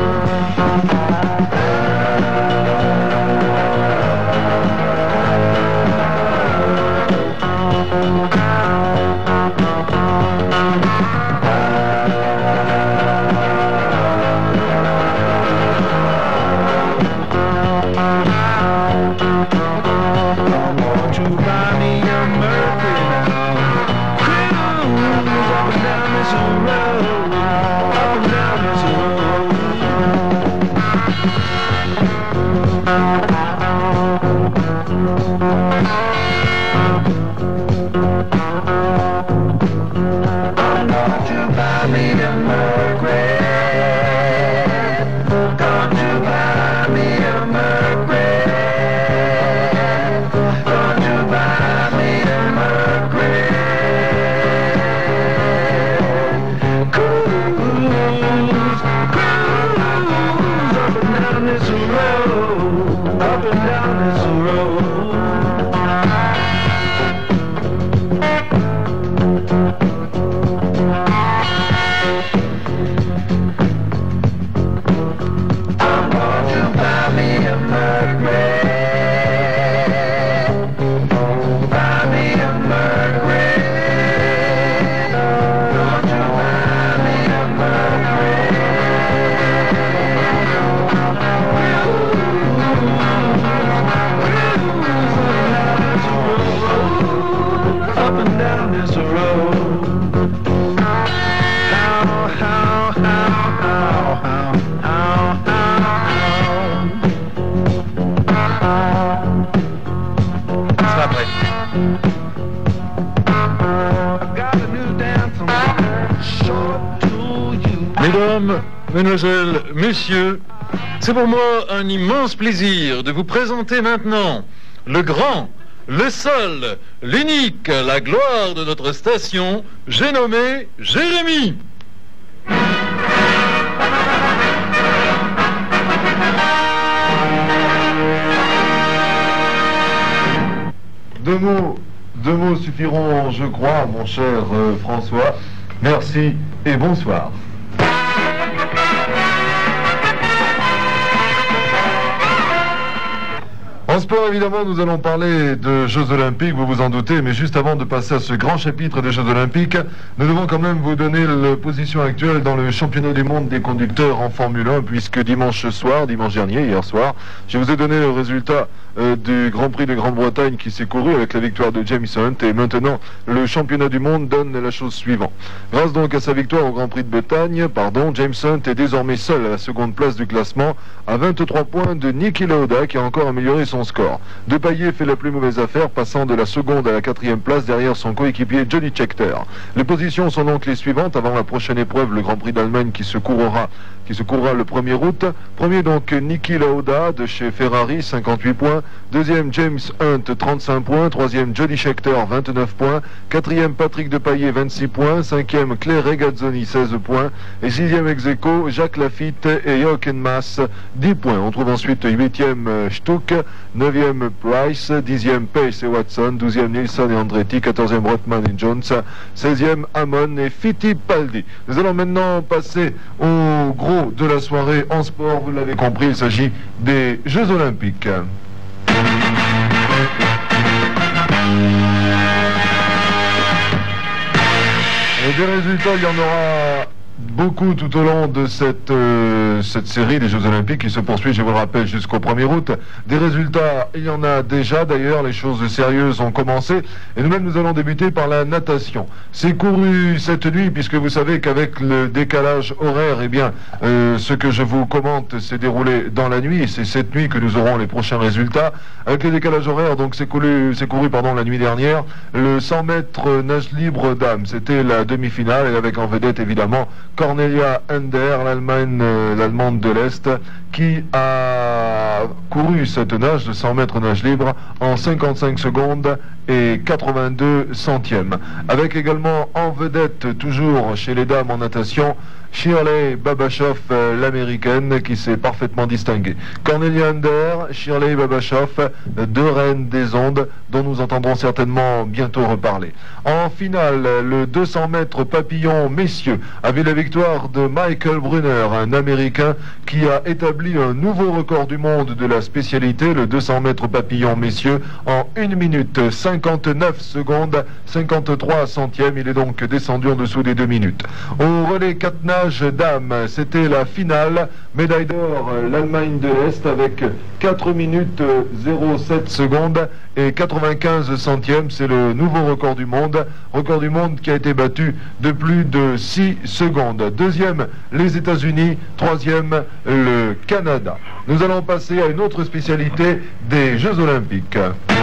Speaker 14: Mesdames, mesdemoiselles, messieurs, c'est pour moi un immense plaisir de vous présenter maintenant le grand, le seul, l'unique, la gloire de notre station, j'ai nommé Jérémy.
Speaker 15: Deux mots, deux mots suffiront, je crois, mon cher euh, François. Merci et bonsoir. En sport, évidemment, nous allons parler de Jeux Olympiques, vous vous en doutez, mais juste avant de passer à ce grand chapitre des Jeux Olympiques, nous devons quand même vous donner la position actuelle dans le championnat du monde des conducteurs en Formule un, puisque dimanche soir, dimanche dernier, hier soir, je vous ai donné le résultat euh, du Grand Prix de Grande-Bretagne qui s'est couru avec la victoire de James Hunt, et maintenant, le championnat du monde donne la chose suivante. Grâce donc à sa victoire au Grand Prix de Bretagne, pardon, James Hunt est désormais seul à la seconde place du classement, à vingt-trois points de Niki Lauda, qui a encore amélioré son score. Depailler fait la plus mauvaise affaire, passant de la seconde à la quatrième place derrière son coéquipier Johnny Scheckter. Les positions sont donc les suivantes avant la prochaine épreuve, le Grand Prix d'Allemagne qui se courra qui se courra le premier août. Premier donc Niki Lauda de chez Ferrari, cinquante-huit points. Deuxième James Hunt, trente-cinq points. Troisième Jody Scheckter, vingt-neuf points. Quatrième Patrick Depailler, vingt-six points. Cinquième Claire Regazzoni, seize points. Et sixième ex aequo, Jacques Lafitte et Jochen Mass, dix points. On trouve ensuite huitième Stuck, neuvième Price, dixième Pace et Watson, douzième Nilsson et Andretti, quatorzième Rothman et Jones, seizième Hamon et Fittipaldi. Nous allons maintenant passer au gros de la soirée en sport. Vous l'avez compris, il s'agit des Jeux Olympiques. Et des résultats, il y en aura beaucoup tout au long de cette, euh, cette série des Jeux Olympiques qui se poursuit, je vous le rappelle, jusqu'au premier août. Des résultats, il y en a déjà d'ailleurs, les choses sérieuses ont commencé. Et nous-mêmes, nous allons débuter par la natation. C'est couru cette nuit, puisque vous savez qu'avec le décalage horaire, eh bien, euh, ce que je vous commente s'est déroulé dans la nuit, et c'est cette nuit que nous aurons les prochains résultats. Avec le décalage horaire, donc c'est couru, c'est couru pardon, la nuit dernière, le cent mètres nage libre dames. C'était la demi-finale, et avec en vedette évidemment Cornelia Ender, l'Allemagne, euh, l'Allemande de l'Est, qui a couru cette nage de cent mètres nage libre en cinquante-cinq secondes et quatre-vingt-deux centièmes. Avec également en vedette, toujours chez les dames en natation, Shirley Babashoff, euh, l'américaine, qui s'est parfaitement distinguée. Cornelia Ender, Shirley Babashoff, deux reines des ondes, dont nous entendrons certainement bientôt reparler. En finale, le deux cents mètres papillon messieurs, avec la victoire de Michael Brunner, un américain qui a établi un nouveau record du monde de la spécialité, le deux cents mètres papillon messieurs, en une minute cinquante-neuf secondes, cinquante-trois centièmes. Il est donc descendu en dessous des deux minutes. Au relais quatre nages dames, c'était la finale, médaille d'or l'Allemagne de l'Est avec quatre minutes zéro sept secondes et quatre-vingt-quinze centièmes. C'est le nouveau record du monde, record du monde qui a été battu de plus de six secondes. Deuxième, les États-Unis. Troisième, le Canada. Nous allons passer à une autre spécialité des Jeux Olympiques.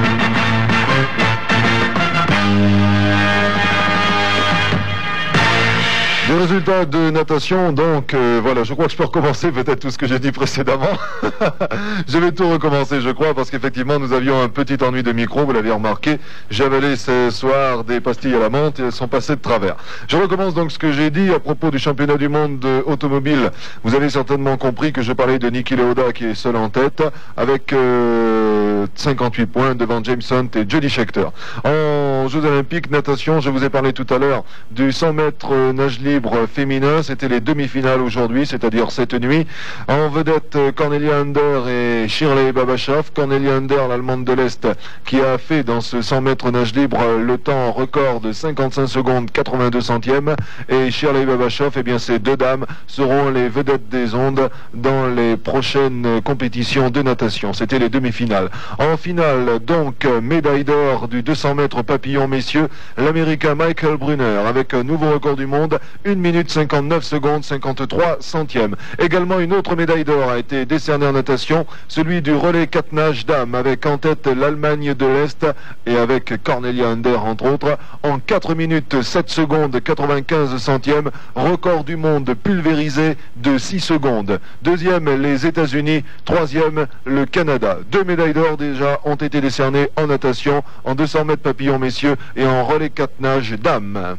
Speaker 15: Des résultats de natation, donc euh, voilà, je crois que je peux recommencer peut-être tout ce que j'ai dit précédemment. Je vais tout recommencer, je crois, parce qu'effectivement nous avions un petit ennui de micro, vous l'avez remarqué. J'ai avalé ce soir des pastilles à la menthe et elles sont passées de travers. Je recommence donc ce que j'ai dit à propos du championnat du monde automobile. Vous avez certainement compris que je parlais de Niki Lauda qui est seul en tête, avec euh, cinquante-huit points devant James Hunt et Jody Scheckter. En Jeux Olympiques, natation, je vous ai parlé tout à l'heure du cent mètres nage libre féminin, c'était les demi-finales aujourd'hui, c'est-à-dire cette nuit. En vedette, Cornelia Ender et Shirley Babashoff. Cornelia Ender, l'Allemande de l'Est, qui a fait dans ce cent mètres nage libre le temps record de cinquante-cinq secondes quatre-vingt-deux centièmes. Et Shirley Babashoff, eh bien ces deux dames seront les vedettes des ondes dans les prochaines compétitions de natation. C'était les demi-finales. En finale, donc, médaille d'or du deux cents mètres papillon messieurs, l'Américain Michael Brunner, avec un nouveau record du monde, une minute cinquante-neuf secondes cinquante-trois centièmes. Également une autre médaille d'or a été décernée en natation, celui du relais quatre nages dames, avec en tête l'Allemagne de l'Est et avec Cornelia Ender entre autres, en quatre minutes sept secondes quatre-vingt-quinze centièmes, record du monde pulvérisé de six secondes. Deuxième, les États-Unis. Troisième, le Canada. Deux médailles d'or déjà ont été décernées en natation, en deux cents mètres papillon messieurs et en relais quatre nages dames.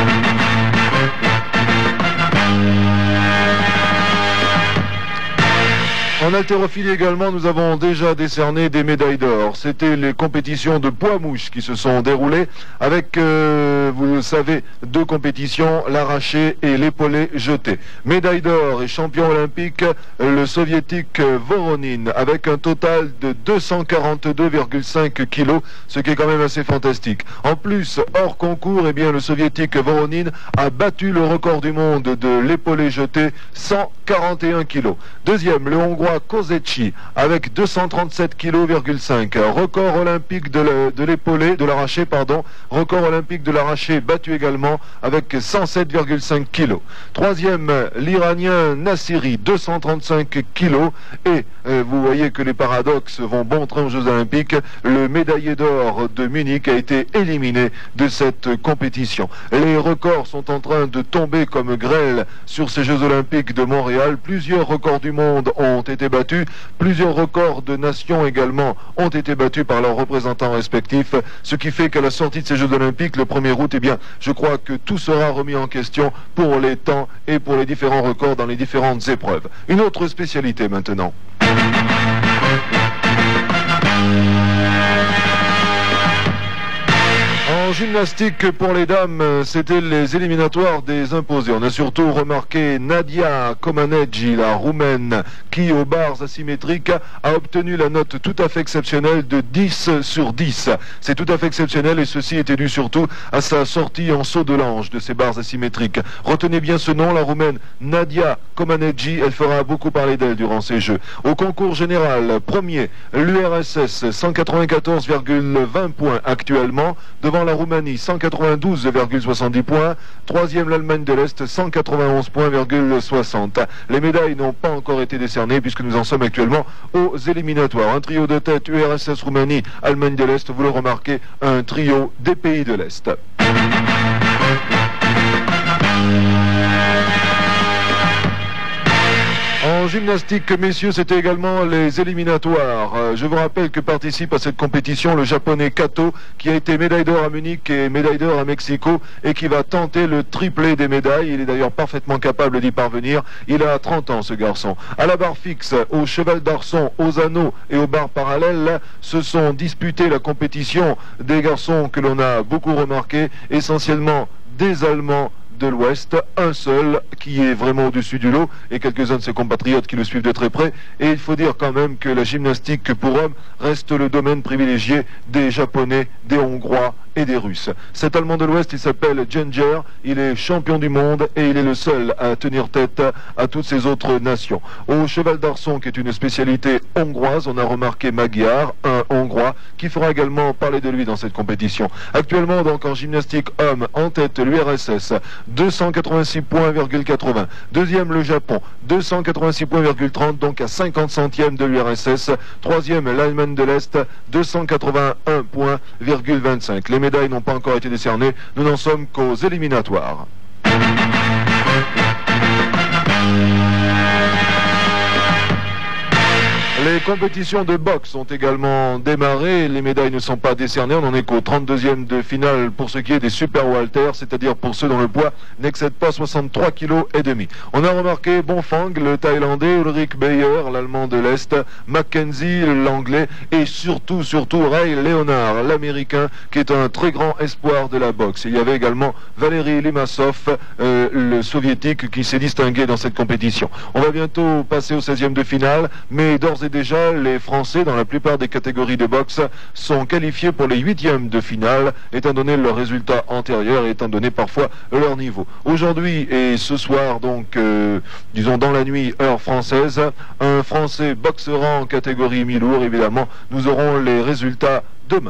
Speaker 15: En haltérophilie également, nous avons déjà décerné des médailles d'or. C'était les compétitions de poids mouche qui se sont déroulées avec, euh, vous le savez, deux compétitions, l'arraché et l'épaulé jeté. Médaille d'or et champion olympique, le soviétique Voronin, avec un total de deux cent quarante-deux virgule cinq kilos, ce qui est quand même assez fantastique. En plus, hors concours, eh bien, le soviétique Voronin a battu le record du monde de l'épaulé jeté, cent quarante et un kilos. Deuxième, le hongrois Andrea Cosecchi avec deux cent trente-sept virgule cinq kilos. Record olympique de le- de l'épaulé, de l'arraché, pardon. Record olympique de l'arraché battu également avec cent sept virgule cinq kilos. Troisième, l'Iranien Nassiri, deux cent trente-cinq kilos. Et euh, vous voyez que les paradoxes vont bon train aux Jeux Olympiques. Le médaillé d'or de Munich a été éliminé de cette compétition. Les records sont en train de tomber comme grêle sur ces Jeux Olympiques de Montréal. Plusieurs records du monde ont été battus. Plusieurs records de nations également ont été battus par leurs représentants respectifs. Ce qui fait qu'à la sortie de ces Jeux Olympiques, le premier août, eh bien, je crois que tout sera remis en question pour les temps et pour les différents records dans les différentes épreuves. Une autre spécialité maintenant. En gymnastique pour les dames, c'était les éliminatoires des imposés. On a surtout remarqué Nadia Comaneci, la roumaine, qui aux barres asymétriques a obtenu la note tout à fait exceptionnelle de dix sur dix. C'est tout à fait exceptionnel et ceci était dû surtout à sa sortie en saut de l'ange de ces barres asymétriques. Retenez bien ce nom, la roumaine Nadia Comaneci, elle fera beaucoup parler d'elle durant ces Jeux. Au concours général, premier, l'U R S S, cent quatre-vingt-quatorze virgule vingt points actuellement, devant la Roumanie, cent quatre-vingt-douze virgule soixante-dix points. Troisième, l'Allemagne de l'Est, cent quatre-vingt-onze points virgule soixante. Les médailles n'ont pas encore été décernées puisque nous en sommes actuellement aux éliminatoires. Un trio de tête, U R S S, Roumanie, Allemagne de l'Est, vous le remarquez, un trio des pays de l'Est. En gymnastique, messieurs, c'était également les éliminatoires. Euh, je vous rappelle que participe à cette compétition le japonais Kato, qui a été médaille d'or à Munich et médaille d'or à Mexico, et qui va tenter le triplé des médailles. Il est d'ailleurs parfaitement capable d'y parvenir. Il a trente ans, ce garçon. À la barre fixe, au cheval d'arçon, aux anneaux et aux barres parallèles, se sont disputés la compétition des garçons que l'on a beaucoup remarqué, essentiellement des Allemands de l'Ouest, un seul qui est vraiment au-dessus du lot et quelques-uns de ses compatriotes qui le suivent de très près. Et il faut dire quand même que la gymnastique pour hommes reste le domaine privilégié des Japonais, des Hongrois et des Russes. Cet Allemand de l'Ouest, il s'appelle Ginger, il est champion du monde et il est le seul à tenir tête à toutes ces autres nations. Au cheval d'arçon, qui est une spécialité hongroise, on a remarqué Magyar, un Hongrois, qui fera également parler de lui dans cette compétition. Actuellement, donc, en gymnastique homme, en tête, l'U R S S, deux cent quatre-vingt-six points virgule quatre-vingts. Deuxième, le Japon, deux cent quatre-vingt-six points virgule trente, donc à cinquante centièmes de l'U R S S. Troisième, l'Allemagne de l'Est, deux cent quatre-vingt-un points virgule vingt-cinq. Les médailles n'ont pas encore été décernées, nous n'en sommes qu'aux éliminatoires. Les compétitions de boxe ont également démarré, les médailles ne sont pas décernées, on n'en est qu'au trente-deuxième de finale pour ce qui est des super welter, c'est-à-dire pour ceux dont le poids n'excède pas soixante-trois virgule cinq kilos. On a remarqué Bonfang, le Thaïlandais, Ulrich Beyer, l'Allemand de l'Est, Mackenzie, l'Anglais, et surtout, surtout Ray Leonard, l'Américain, qui est un très grand espoir de la boxe. Il y avait également Valéry Limassov, euh, le Soviétique, qui s'est distingué dans cette compétition. On va bientôt passer au seizième de finale, mais d'ores et déjà, les Français, dans la plupart des catégories de boxe, sont qualifiés pour les huitièmes de finale, étant donné leurs résultats antérieurs et étant donné parfois leur niveau. Aujourd'hui et ce soir, donc, euh, disons dans la nuit, heure française, un Français boxera en catégorie mi-lourd, évidemment, nous aurons les résultats demain.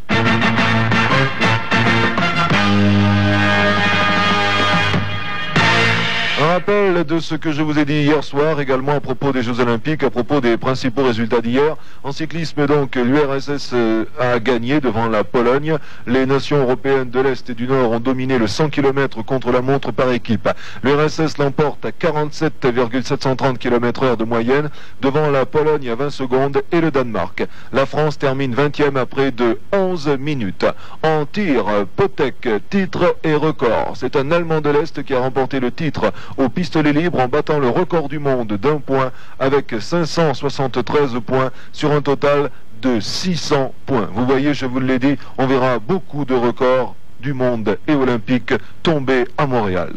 Speaker 15: Un rappel de ce que je vous ai dit hier soir, également à propos des Jeux Olympiques, à propos des principaux résultats d'hier. En cyclisme, donc, l'U R S S a gagné devant la Pologne. Les nations européennes de l'Est et du Nord ont dominé le cent kilomètres contre la montre par équipe. L'U R S S l'emporte à quarante-sept virgule sept cent trente kilomètres heure de moyenne, devant la Pologne à vingt secondes et le Danemark. La France termine vingtième après de onze minutes. En tir, Potek, titre et record. C'est un Allemand de l'Est qui a remporté le titre au pistolet libre en battant le record du monde d'un point avec cinq cent soixante-treize points sur un total de six cents points. Vous voyez, je vous l'ai dit, on verra beaucoup de records du monde et olympique tomber à Montréal.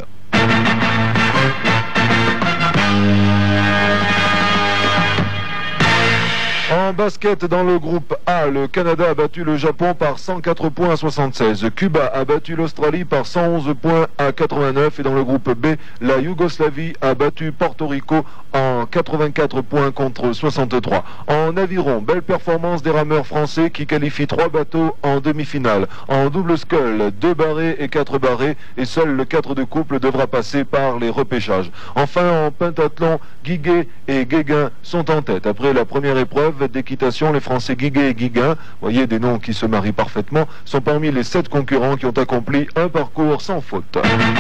Speaker 15: En En basket, dans le groupe A, le Canada a battu le Japon par cent quatre points à soixante-seize. Cuba a battu l'Australie par cent onze points à quatre-vingt-neuf. Et dans le groupe B, la Yougoslavie a battu Porto Rico en quatre-vingt-quatre points contre soixante-trois. En aviron, belle performance des rameurs français qui qualifient trois bateaux en demi-finale. En double scull, deux barrés et quatre barrés. Et seul le quatre de couple devra passer par les repêchages. Enfin, en pentathlon, Guiguet et Guéguin sont en tête. Après la première épreuve d'équitation, les Français Guiguet et Guiguin, voyez des noms qui se marient parfaitement, sont parmi les sept concurrents qui ont accompli un parcours sans faute.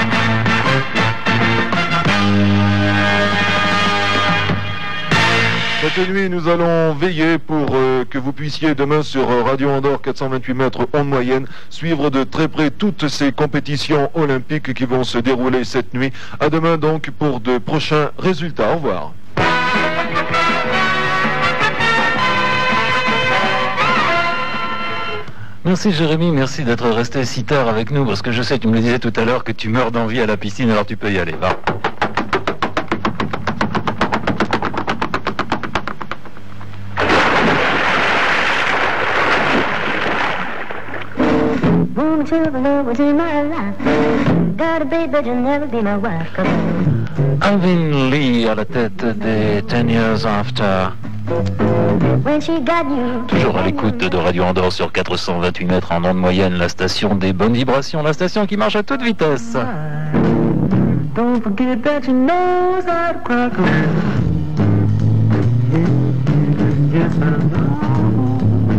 Speaker 15: Cette nuit, nous allons veiller pour euh, que vous puissiez demain sur euh, Radio Andorre quatre cent vingt-huit mètres onde moyenne suivre de très près toutes ces compétitions olympiques qui vont se dérouler cette nuit. À demain donc pour de prochains résultats. Au revoir.
Speaker 2: Merci Jérémy, merci d'être resté si tard avec nous, parce que je sais, tu me le disais tout à l'heure, que tu meurs d'envie à la piscine, alors tu peux y aller, va. Alvin Lee à la tête des Ten Years After. Toujours à l'écoute de Radio Andorre sur quatre cent vingt-huit mètres en onde moyenne, la station des bonnes vibrations, la station qui marche à toute vitesse.
Speaker 6: Don't forget that you know how to crack a yes, I know.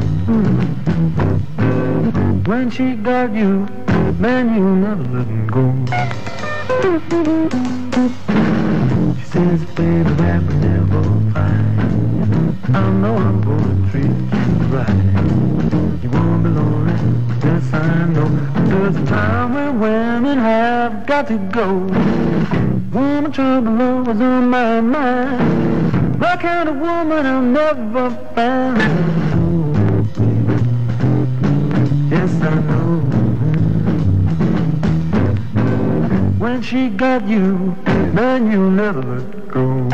Speaker 6: When she got you, man, you never let him go. She says, baby, that was never fine. I know I'm gonna treat you right. You won't be lonely, yes I know. There's a time when women have got to go. Woman trouble always on my mind. My kind of woman I'll never find. Yes I know. When she got you, man, you'll never let go.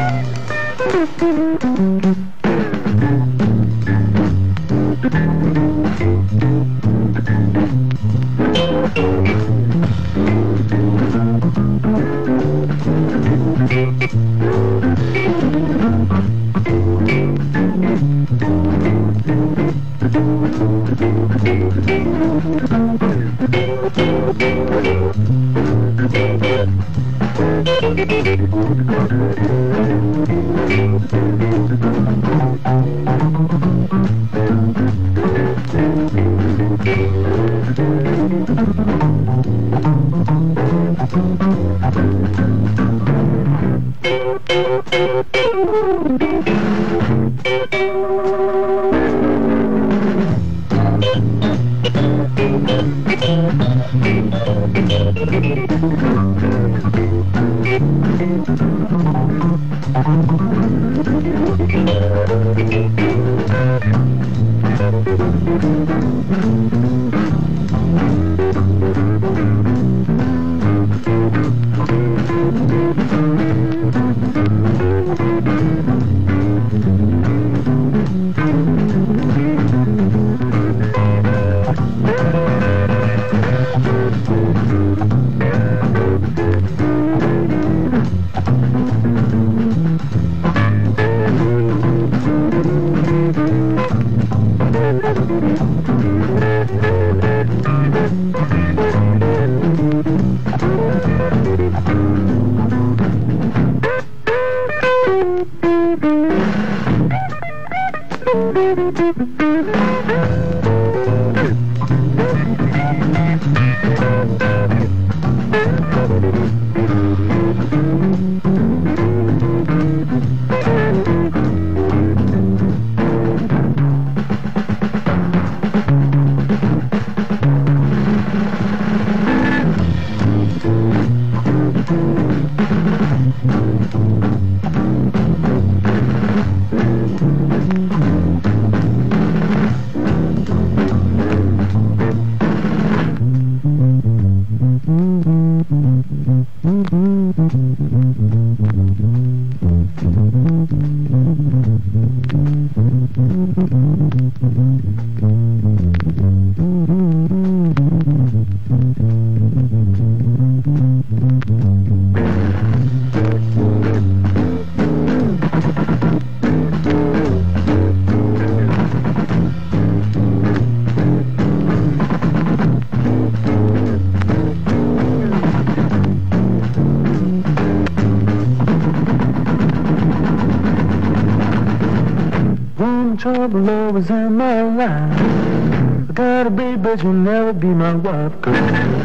Speaker 16: in trouble, always in my life. I got a baby, but you'll never be my wife, girl.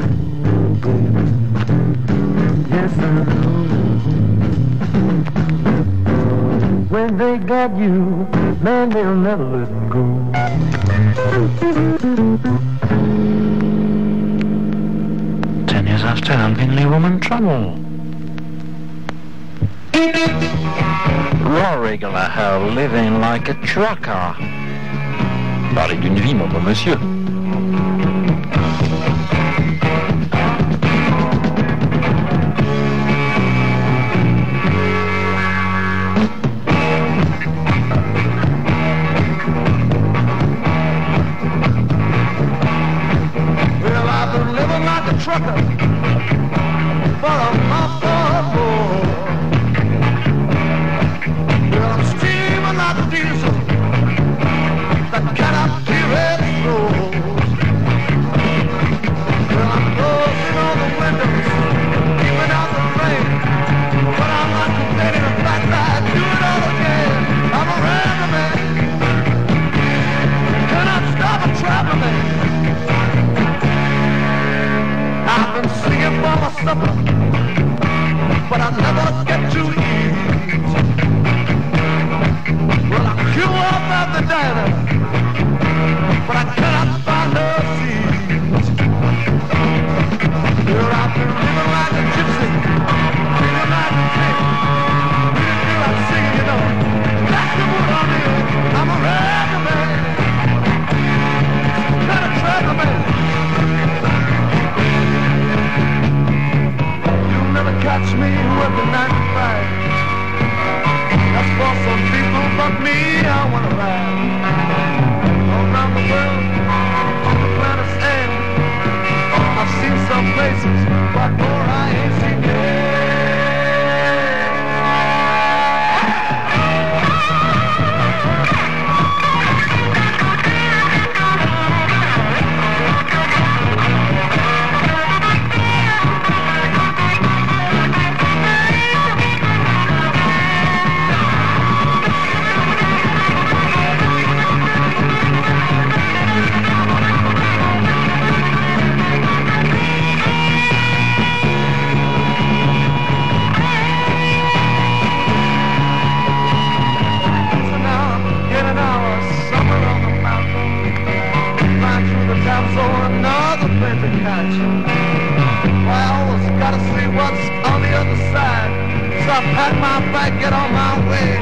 Speaker 16: Yes, I know. When they got you, man, they'll never let them go. Ten years after, I'm in the woman trouble.
Speaker 2: Raw regular hell, living like a trucker. Parlez d'une vie, mon bon monsieur.
Speaker 8: Well, I've been living like a trucker for a month or more. Well, I'm steaming like a diesel that cannot be red road. Well, I'm closing all the windows, keeping out the rain. But I'm not complaining, in fact, I do it all again. I'm a random man, cannot stop a traveling man. I've been singing for my supper, but I never get to eat. Well, I queue up at the diner, but I cannot find a seat. Well, I've been living like a gypsy, feeling like a king. Really feel like singing, you know. That's the mood I'm in. I'm a random man, not a traveling man. You'll never catch me working nine to five. That's for some people, but me, I wanna ride all around the world, on the planet's end. I've seen some places, but more I ain't seen yet. Why, I always gotta see what's on the other side. So I pack my bag, get on my way.